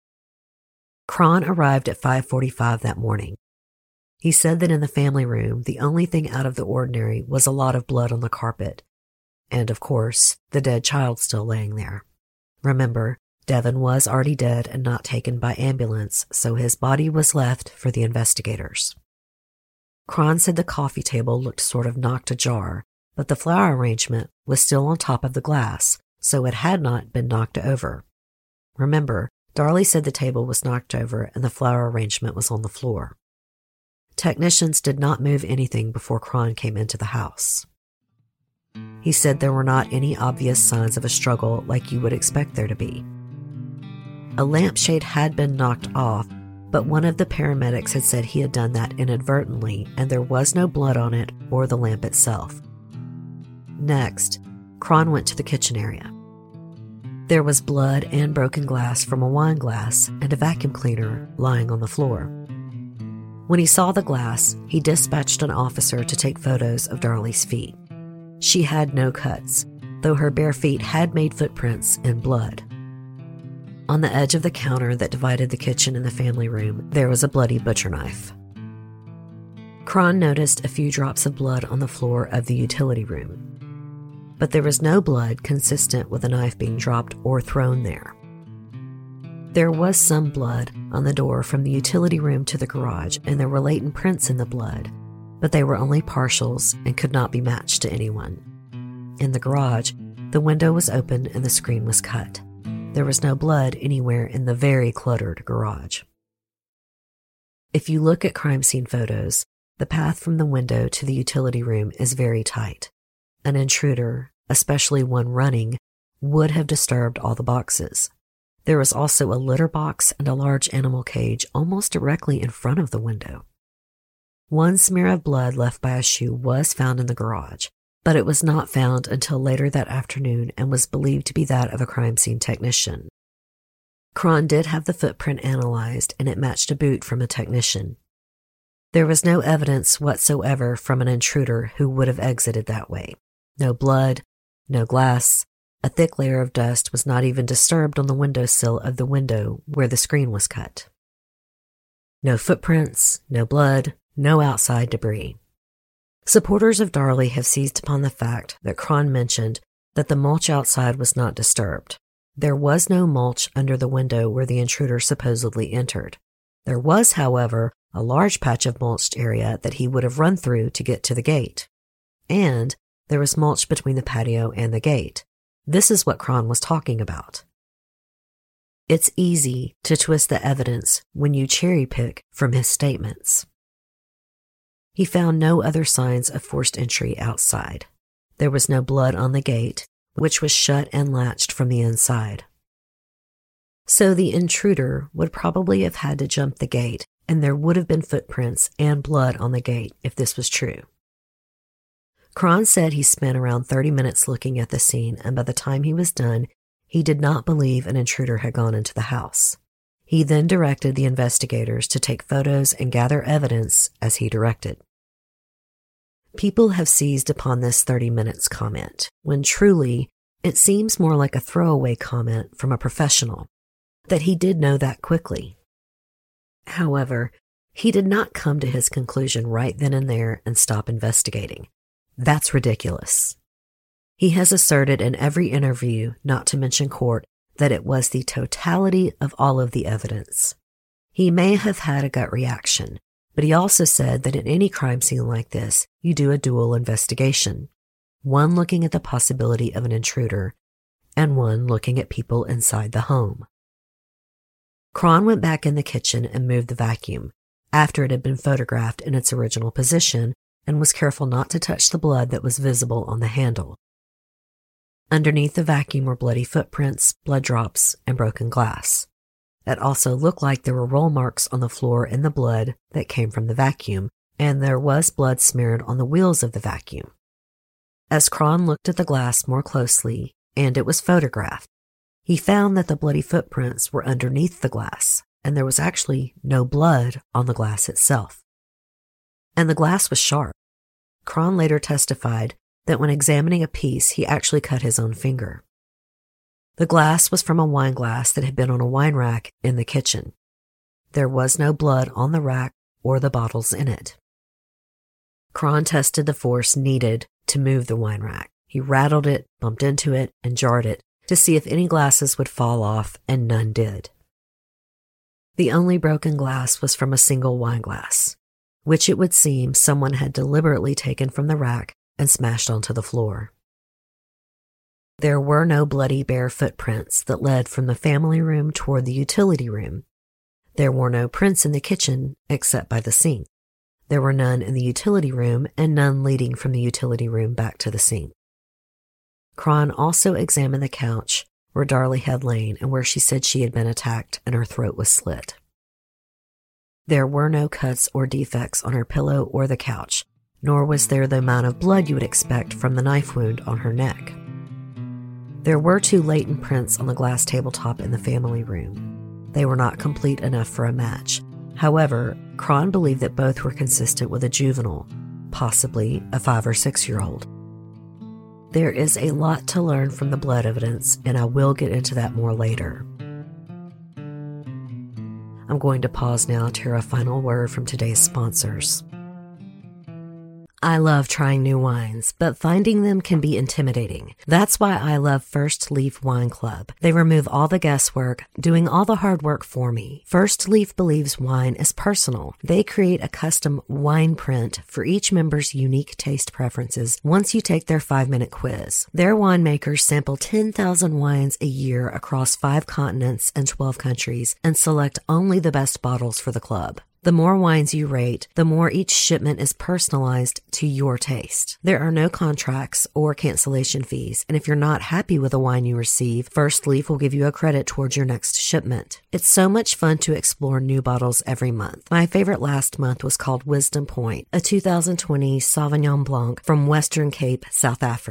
Cron arrived at five forty-five that morning. He said that in the family room, the only thing out of the ordinary was a lot of blood on the carpet, and, of course, the dead child still laying there. Remember, Devin was already dead and not taken by ambulance, so his body was left for the investigators. Cron said the coffee table looked sort of knocked ajar, but the flower arrangement was still on top of the glass, so it had not been knocked over. Remember, Darlie said the table was knocked over and the flower arrangement was on the floor. Technicians did not move anything before Cron came into the house. He said there were not any obvious signs of a struggle like you would expect there to be. A lampshade had been knocked off, but one of the paramedics had said he had done that inadvertently, and there was no blood on it or the lamp itself. Next, Cron went to the kitchen area. There was blood and broken glass from a wine glass and a vacuum cleaner lying on the floor. When he saw the glass, he dispatched an officer to take photos of Darlie's feet. She had no cuts, though her bare feet had made footprints in blood. On the edge of the counter that divided the kitchen and the family room, there was a bloody butcher knife. Cron noticed a few drops of blood on the floor of the utility room, but there was no blood consistent with a knife being dropped or thrown there. There was some blood on the door from the utility room to the garage, and there were latent prints in the blood, but they were only partials and could not be matched to anyone. In the garage, the window was open and the screen was cut. There was no blood anywhere in the very cluttered garage. If you look at crime scene photos, the path from the window to the utility room is very tight. An intruder, especially one running, would have disturbed all the boxes. There was also a litter box and a large animal cage almost directly in front of the window. One smear of blood left by a shoe was found in the garage, but it was not found until later that afternoon and was believed to be that of a crime scene technician. Cron did have the footprint analyzed, and it matched a boot from a technician. There was no evidence whatsoever from an intruder who would have exited that way. No blood, no glass. A thick layer of dust was not even disturbed on the windowsill of the window where the screen was cut. No footprints, no blood, no outside debris. Supporters of Darley have seized upon the fact that Cron mentioned that the mulch outside was not disturbed. There was no mulch under the window where the intruder supposedly entered. There was, however, a large patch of mulched area that he would have run through to get to the gate. And there was mulch between the patio and the gate. This is what Cron was talking about. It's easy to twist the evidence when you cherry-pick from his statements. He found no other signs of forced entry outside. There was no blood on the gate, which was shut and latched from the inside. So the intruder would probably have had to jump the gate, and there would have been footprints and blood on the gate if this was true. Cron said he spent around thirty minutes looking at the scene, and by the time he was done, he did not believe an intruder had gone into the house. He then directed the investigators to take photos and gather evidence as he directed. People have seized upon this thirty minutes comment, when truly it seems more like a throwaway comment from a professional, that he did know that quickly. However, he did not come to his conclusion right then and there and stop investigating. That's ridiculous. He has asserted in every interview, not to mention court, that it was the totality of all of the evidence. He may have had a gut reaction, but he also said that in any crime scene like this, you do a dual investigation, one looking at the possibility of an intruder and one looking at people inside the home. Cron went back in the kitchen and moved the vacuum after it had been photographed in its original position and was careful not to touch the blood that was visible on the handle. Underneath the vacuum were bloody footprints, blood drops, and broken glass. It also looked like there were roll marks on the floor in the blood that came from the vacuum, and there was blood smeared on the wheels of the vacuum. As Cron looked at the glass more closely, and it was photographed, he found that the bloody footprints were underneath the glass, and there was actually no blood on the glass itself. And the glass was sharp. Cron later testified that when examining a piece, he actually cut his own finger. The glass was from a wine glass that had been on a wine rack in the kitchen. There was no blood on the rack or the bottles in it. Cron tested the force needed to move the wine rack. He rattled it, bumped into it, and jarred it to see if any glasses would fall off, and none did. The only broken glass was from a single wine glass, which it would seem someone had deliberately taken from the rack and smashed onto the floor. There were no bloody bare footprints that led from the family room toward the utility room. There were no prints in the kitchen except by the sink. There were none in the utility room and none leading from the utility room back to the sink. Cron also examined the couch where Darley had lain and where she said she had been attacked and her throat was slit. There were no cuts or defects on her pillow or the couch, nor was there the amount of blood you would expect from the knife wound on her neck. There were two latent prints on the glass tabletop in the family room. They were not complete enough for a match. However, Cron believed that both were consistent with a juvenile, possibly a five or six-year-old. There is a lot to learn from the blood evidence, and I will get into that more later. I'm going to pause now to hear a final word from today's sponsors. I love trying new wines, but finding them can be intimidating. That's why I love First Leaf Wine Club. They remove all the guesswork, doing all the hard work for me. First Leaf believes wine is personal. They create a custom wine print for each member's unique taste preferences once you take their five-minute quiz. Their winemakers sample ten thousand wines a year across five continents and twelve countries and select only the best bottles for the club. The more wines you rate, the more each shipment is personalized to your taste. There are no contracts or cancellation fees, and if you're not happy with a wine you receive, First Leaf will give you a credit towards your next shipment. It's so much fun to explore new bottles every month. My favorite last month was called Wisdom Point, a two thousand twenty Sauvignon Blanc from Western Cape, South Africa.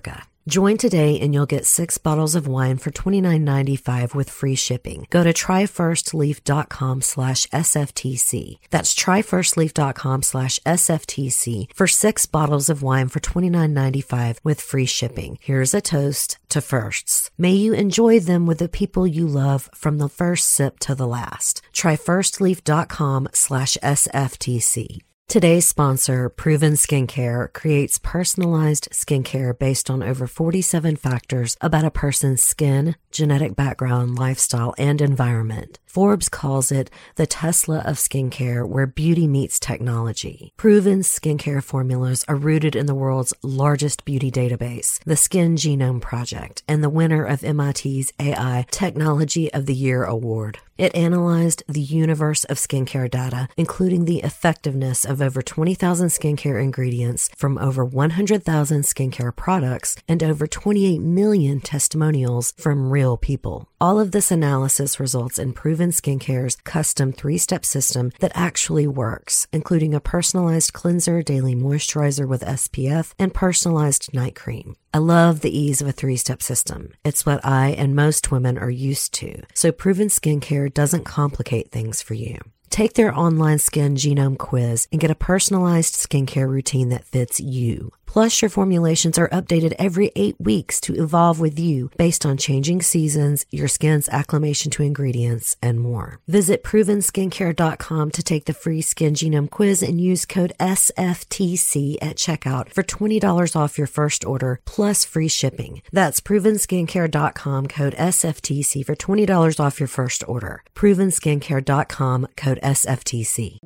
Join today and you'll get six bottles of wine for twenty-nine ninety-five with free shipping. Go to tryfirstleaf.com slash SFTC. That's tryfirstleaf.com slash SFTC for six bottles of wine for twenty-nine ninety-five with free shipping. Here's a toast to firsts. May you enjoy them with the people you love from the first sip to the last. tryfirstleaf.com slash SFTC. Today's sponsor, Proven Skincare, creates personalized skincare based on over forty-seven factors about a person's skin, genetic background, lifestyle, and environment. Forbes calls it the Tesla of skincare, where beauty meets technology. Proven skincare formulas are rooted in the world's largest beauty database, the Skin Genome Project, and the winner of M I T's A I Technology of the Year Award. It analyzed the universe of skincare data, including the effectiveness of over twenty thousand skincare ingredients from over one hundred thousand skincare products and over twenty-eight million testimonials from real people. All of this analysis results in Proven Skincare's custom three-step system that actually works, including a personalized cleanser, daily moisturizer with S P F, and personalized night cream. I love the ease of a three-step system. It's what I and most women are used to, so Proven Skincare doesn't complicate things for you. Take their online skin genome quiz and get a personalized skincare routine that fits you. Plus, your formulations are updated every eight weeks to evolve with you based on changing seasons, your skin's acclimation to ingredients, and more. Visit proven skincare dot com to take the free skin genome quiz and use code S F T C at checkout for twenty dollars off your first order plus free shipping. That's proven skincare dot com, code S F T C for twenty dollars off your first order. proven skincare dot com, code S F T C.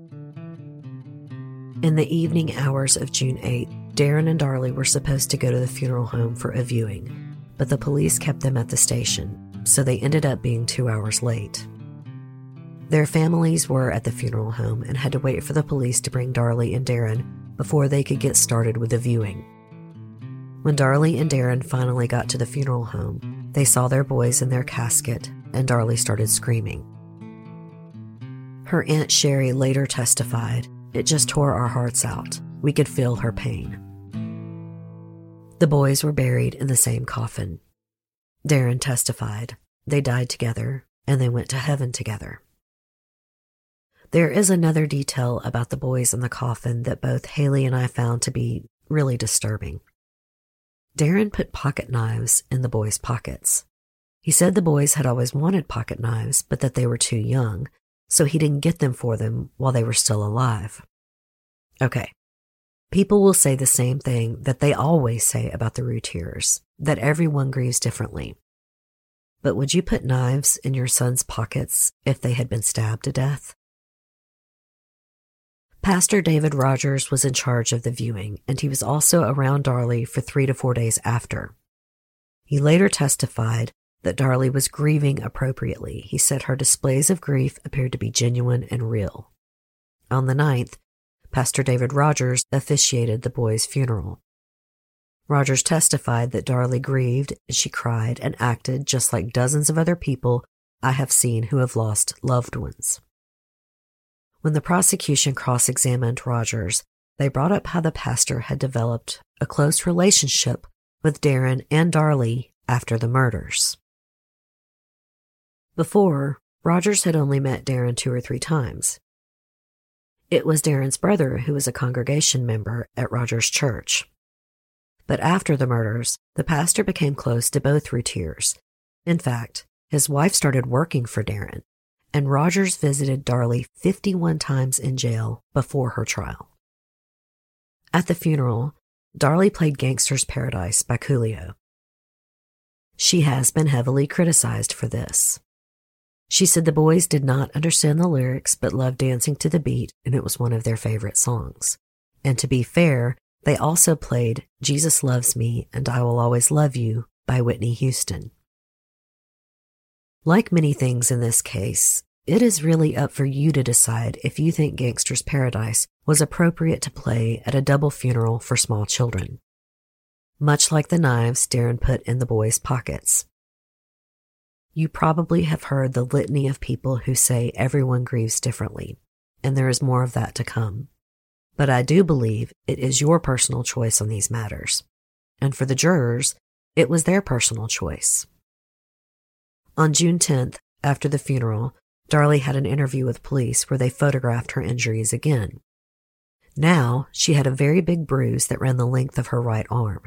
In the evening hours of June eighth, Darren and Darlie were supposed to go to the funeral home for a viewing, but the police kept them at the station, so they ended up being two hours late. Their families were at the funeral home and had to wait for the police to bring Darlie and Darren before they could get started with the viewing. When Darlie and Darren finally got to the funeral home, they saw their boys in their casket, and Darlie started screaming. Her Aunt Sherry later testified, "It just tore our hearts out. We could feel her pain." The boys were buried in the same coffin. Darren testified, they died together and they went to heaven together. There is another detail about the boys in the coffin that both Haley and I found to be really disturbing. Darren put pocket knives in the boys' pockets. He said the boys had always wanted pocket knives, but that they were too young, so he didn't get them for them while they were still alive. Okay, people will say the same thing that they always say about the Routiers, that everyone grieves differently. But would you put knives in your son's pockets if they had been stabbed to death? Pastor David Rogers was in charge of the viewing, and he was also around Darlie for three to four days after. He later testified that Darlie was grieving appropriately. He said her displays of grief appeared to be genuine and real. On the ninth, Pastor David Rogers officiated the boys' funeral. Rogers testified that Darlie grieved and she cried and acted just like dozens of other people I have seen who have lost loved ones. When the prosecution cross-examined Rogers, they brought up how the pastor had developed a close relationship with Darren and Darlie after the murders. Before, Rogers had only met Darren two or three times. It was Darren's brother who was a congregation member at Rogers' church. But after the murders, the pastor became close to both Routiers. In fact, his wife started working for Darren, and Rogers visited Darlie fifty-one times in jail before her trial. At the funeral, Darlie played Gangster's Paradise by Coolio. She has been heavily criticized for this. She said the boys did not understand the lyrics but loved dancing to the beat, and it was one of their favorite songs. And to be fair, they also played Jesus Loves Me and I Will Always Love You by Whitney Houston. Like many things in this case, it is really up for you to decide if you think Gangster's Paradise was appropriate to play at a double funeral for small children. Much like the knives Darren put in the boys' pockets. You probably have heard the litany of people who say everyone grieves differently, and there is more of that to come. But I do believe it is your personal choice on these matters. And for the jurors, It was their personal choice. On June tenth, after the funeral, Darlie had an interview with police where they photographed her injuries again. Now, she had a very big bruise that ran the length of her right arm.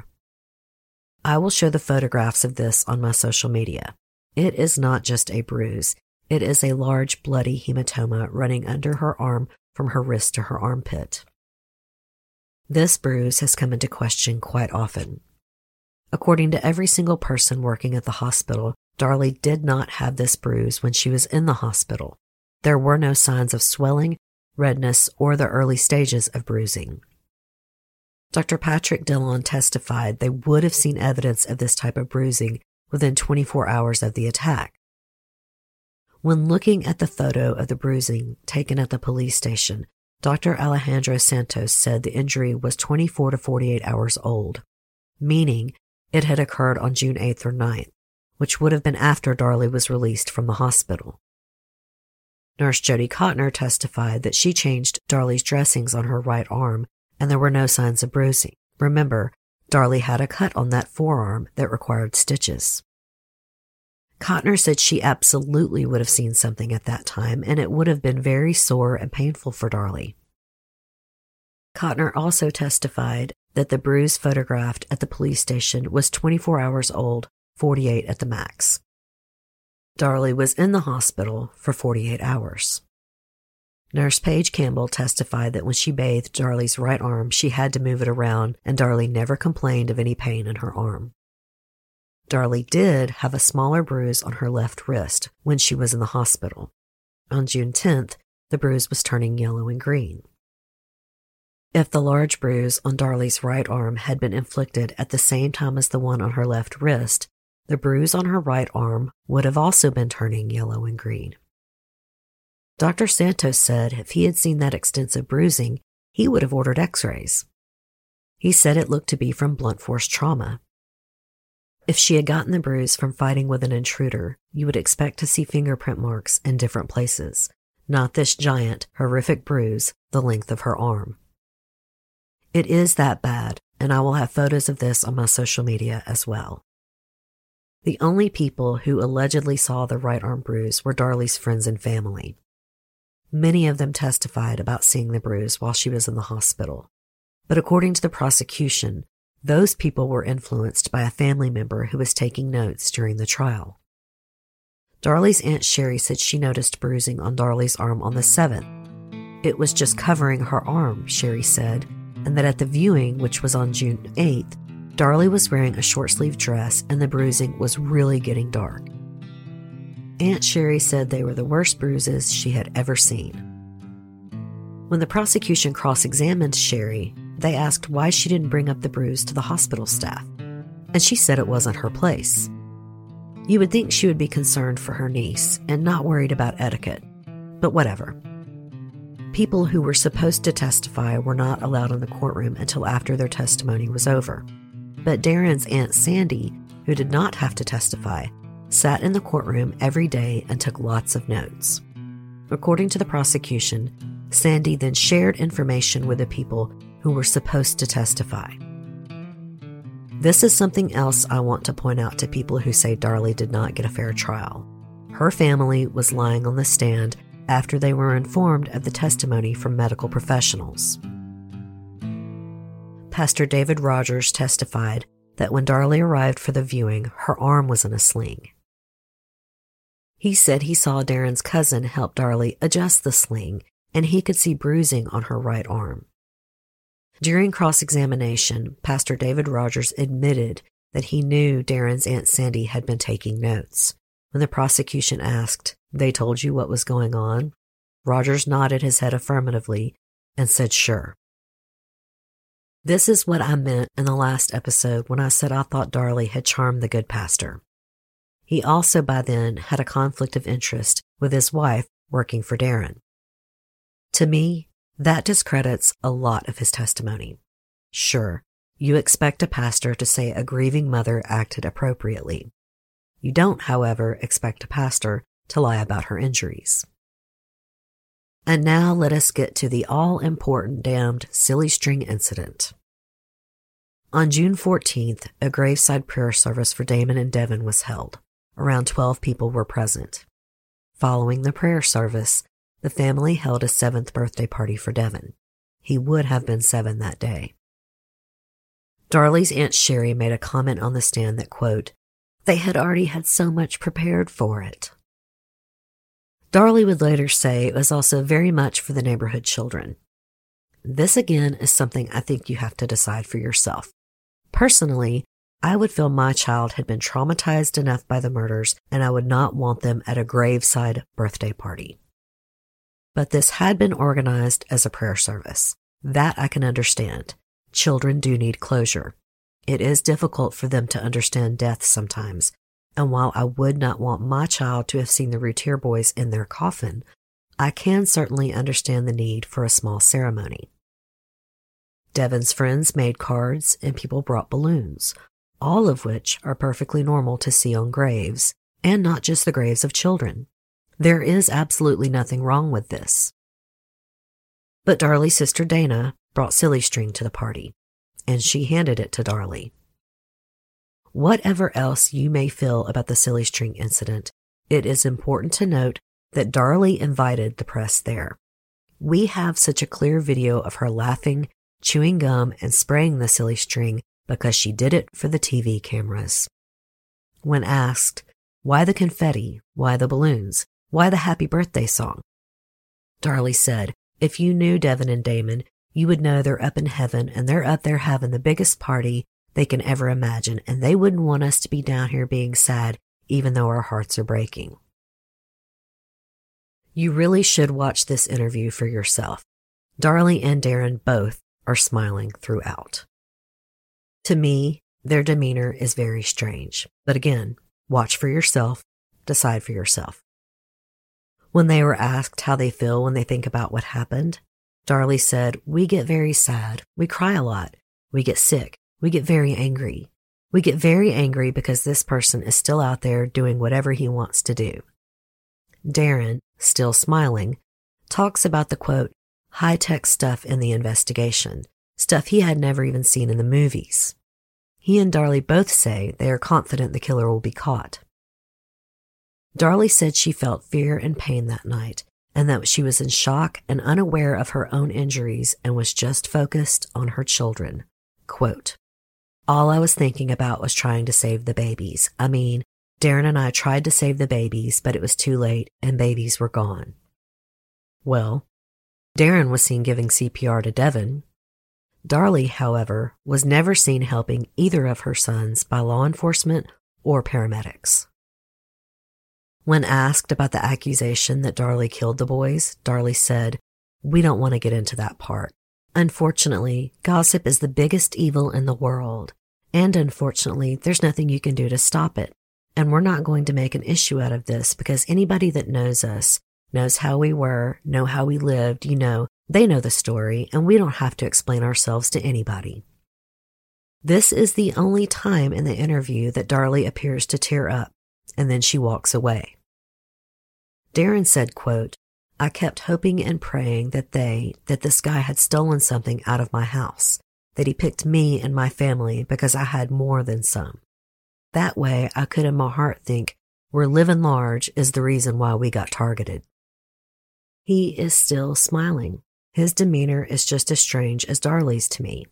I will show the photographs of this on my social media. It is not just a bruise. It is a large bloody hematoma running under her arm from her wrist to her armpit. This bruise has come into question quite often. According to every single person working at the hospital, Darlie did not have this bruise when she was in the hospital. There were no signs of swelling, redness, or the early stages of bruising. Doctor Patrick Dillon testified they would have seen evidence of this type of bruising within twenty-four hours of the attack. When looking at the photo of the bruising taken at the police station, Doctor Alejandro Santos said the injury was twenty-four to forty-eight hours old, meaning it had occurred on June eighth or ninth, which would have been after Darlie was released from the hospital. Nurse Jody Cotner testified that she changed Darlie's dressings on her right arm and there were no signs of bruising. Remember, Darlie had a cut on that forearm that required stitches. Cotner said she absolutely would have seen something at that time, and it would have been very sore and painful for Darlie. Cotner also testified that the bruise photographed at the police station was twenty-four hours old, forty-eight at the max. Darlie was in the hospital for forty-eight hours. Nurse Paige Campbell testified that when she bathed Darlie's right arm, she had to move it around, and Darlie never complained of any pain in her arm. Darlie did have a smaller bruise on her left wrist when she was in the hospital. On June tenth, the bruise was turning yellow and green. If the large bruise on Darlie's right arm had been inflicted at the same time as the one on her left wrist, the bruise on her right arm would have also been turning yellow and green. Doctor Santos said if he had seen that extensive bruising, he would have ordered x-rays. He said it looked to be from blunt force trauma. If she had gotten the bruise from fighting with an intruder, you would expect to see fingerprint marks in different places, not this giant, horrific bruise the length of her arm. It is that bad, and I will have photos of this on my social media as well. The only people who allegedly saw the right arm bruise were Darlie's friends and family. Many of them testified about seeing the bruise while she was in the hospital. But according to the prosecution, those people were influenced by a family member who was taking notes during the trial. Darlie's Aunt Sherry said she noticed bruising on Darlie's arm on the seventh. It was just covering her arm, Sherry said, and that at the viewing, which was on June eighth, Darlie was wearing a short-sleeved dress and the bruising was really getting dark. Aunt Sherry said they were the worst bruises she had ever seen. When the prosecution cross-examined Sherry, they asked why she didn't bring up the bruise to the hospital staff, and she said it wasn't her place. You would think she would be concerned for her niece and not worried about etiquette, but whatever. People who were supposed to testify were not allowed in the courtroom until after their testimony was over. But Darren's Aunt Sandy, who did not have to testify, sat in the courtroom every day and took lots of notes. According to the prosecution, Sandy then shared information with the people who were supposed to testify. This is something else I want to point out to people who say Darlie did not get a fair trial. Her family was lying on the stand after they were informed of the testimony from medical professionals. Pastor David Rogers testified that when Darlie arrived for the viewing, her arm was in a sling. He said he saw Darren's cousin help Darlie adjust the sling, and he could see bruising on her right arm. During cross-examination, Pastor David Rogers admitted that he knew Darren's Aunt Sandy had been taking notes. When the prosecution asked, "They told you what was going on?" Rogers nodded his head affirmatively and said, "Sure." This is what I meant in the last episode when I said I thought Darlie had charmed the good pastor. He also by then had a conflict of interest with his wife working for Darren. To me, that discredits a lot of his testimony. Sure, you expect a pastor to say a grieving mother acted appropriately. You don't, however, expect a pastor to lie about her injuries. And now let us get to the all-important damned silly string incident. On June fourteenth, a graveside prayer service for Damon and Devin was held. Around twelve people were present. Following the prayer service, the family held a seventh birthday party for Devin. He would have been seven that day. Darlie's Aunt Sherry made a comment on the stand that, quote, they had already had so much prepared for it. Darlie would later say it was also very much for the neighborhood children. This again is something I think you have to decide for yourself. Personally, I would feel my child had been traumatized enough by the murders and I would not want them at a graveside birthday party. But this had been organized as a prayer service. That I can understand. Children do need closure. It is difficult for them to understand death sometimes, and while I would not want my child to have seen the Routier boys in their coffin, I can certainly understand the need for a small ceremony. Devin's friends made cards and people brought balloons, all of which are perfectly normal to see on graves, and not just the graves of children. There is absolutely nothing wrong with this. But Darlie's sister Dana brought silly string to the party, and she handed it to Darlie. Whatever else you may feel about the silly string incident, it is important to note that Darlie invited the press there. We have such a clear video of her laughing, chewing gum, and spraying the silly string because she did it for the T V cameras. When asked, why the confetti, why the balloons, why the happy birthday song? Darlie said, if you knew Devin and Damon, you would know they're up in heaven and they're up there having the biggest party they can ever imagine, and they wouldn't want us to be down here being sad even though our hearts are breaking. You really should watch this interview for yourself. Darlie and Darren both are smiling throughout. To me, their demeanor is very strange, but again, watch for yourself, decide for yourself. When they were asked how they feel when they think about what happened, Darlie said, we get very sad, we cry a lot, we get sick, we get very angry. We get very angry because this person is still out there doing whatever he wants to do. Darren, still smiling, talks about the, quote, high-tech stuff in the investigation, stuff he had never even seen in the movies. He and Darlie both say they are confident the killer will be caught. Darlie said she felt fear and pain that night, and that she was in shock and unaware of her own injuries and was just focused on her children. Quote, all I was thinking about was trying to save the babies. I mean, Darren and I tried to save the babies, but it was too late and babies were gone. Well, Darren was seen giving C P R to Devin. Darlie, however, was never seen helping either of her sons by law enforcement or paramedics. When asked about the accusation that Darlie killed the boys, Darlie said, we don't want to get into that part. Unfortunately, gossip is the biggest evil in the world, and unfortunately, there's nothing you can do to stop it. And we're not going to make an issue out of this because anybody that knows us, knows how we were, know how we lived, you know, they know the story, and we don't have to explain ourselves to anybody. This is the only time in the interview that Darlie appears to tear up, and then she walks away. Darren said, quote, I kept hoping and praying that they, that this guy had stolen something out of my house, that he picked me and my family because I had more than some. That way I could in my heart think, we're living large is the reason why we got targeted. He is still smiling. His demeanor is just as strange as Darlie's to me.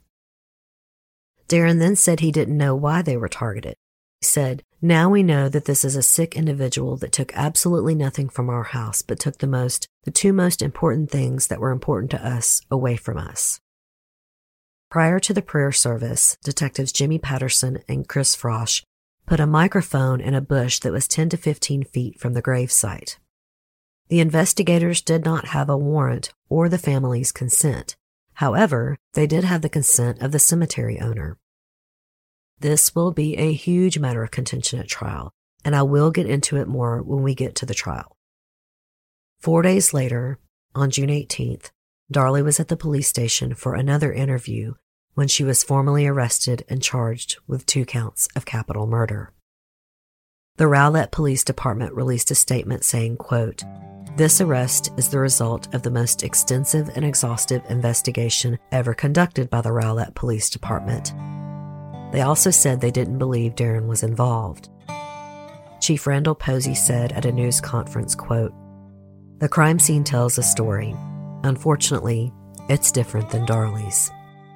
Darren then said he didn't know why they were targeted. He said, now we know that this is a sick individual that took absolutely nothing from our house, but took the most, the two most important things that were important to us away from us. Prior to the prayer service, detectives Jimmy Patterson and Chris Frosch put a microphone in a bush that was ten to fifteen feet from the gravesite. The investigators did not have a warrant or the family's consent. However, they did have the consent of the cemetery owner. This will be a huge matter of contention at trial, and I will get into it more when we get to the trial. Four days later, on June eighteenth, Darlie was at the police station for another interview when she was formally arrested and charged with two counts of capital murder. The Rowlett Police Department released a statement saying, quote, this arrest is the result of the most extensive and exhaustive investigation ever conducted by the Rowlett Police Department. They also said they didn't believe Darren was involved. Chief Randall Posey said at a news conference, quote, "The crime scene tells a story. Unfortunately, it's different than Darley's."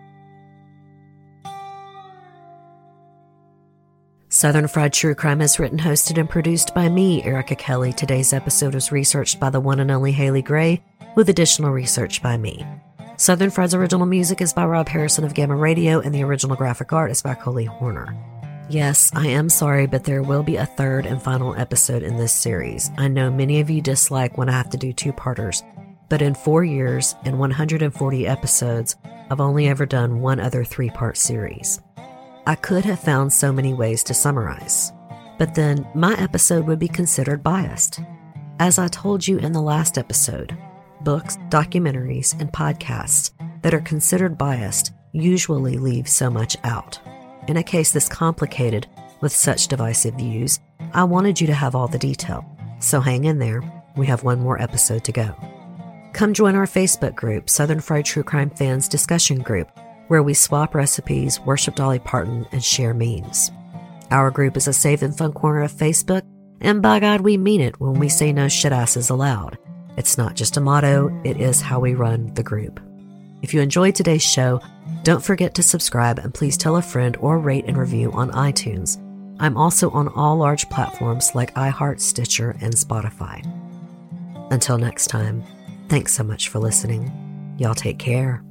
Southern Fried True Crime is written, hosted, and produced by me, Erica Kelly. Today's episode was researched by the one and only Haley Gray, with additional research by me. Southern Fried's original music is by Rob Harrison of Gamma Radio, and the original graphic art is by Coley Horner. Yes, I am sorry, but there will be a third and final episode in this series. I know many of you dislike when I have to do two-parters, but in four years and one hundred forty episodes, I've only ever done one other three-part series. I could have found so many ways to summarize, but then my episode would be considered biased. As I told you in the last episode, books, documentaries, and podcasts that are considered biased usually leave so much out. In a case this complicated with such divisive views, I wanted you to have all the detail. So hang in there. We have one more episode to go. Come join our Facebook group, Southern Fried True Crime Fans Discussion Group, where we swap recipes, worship Dolly Parton, and share memes. Our group is a safe and fun corner of Facebook, and by God, we mean it when we say no shitasses allowed. It's not just a motto, it is how we run the group. If you enjoyed today's show, don't forget to subscribe and please tell a friend or rate and review on iTunes. I'm also on all large platforms like iHeart, Stitcher, and Spotify. Until next time, thanks so much for listening. Y'all take care.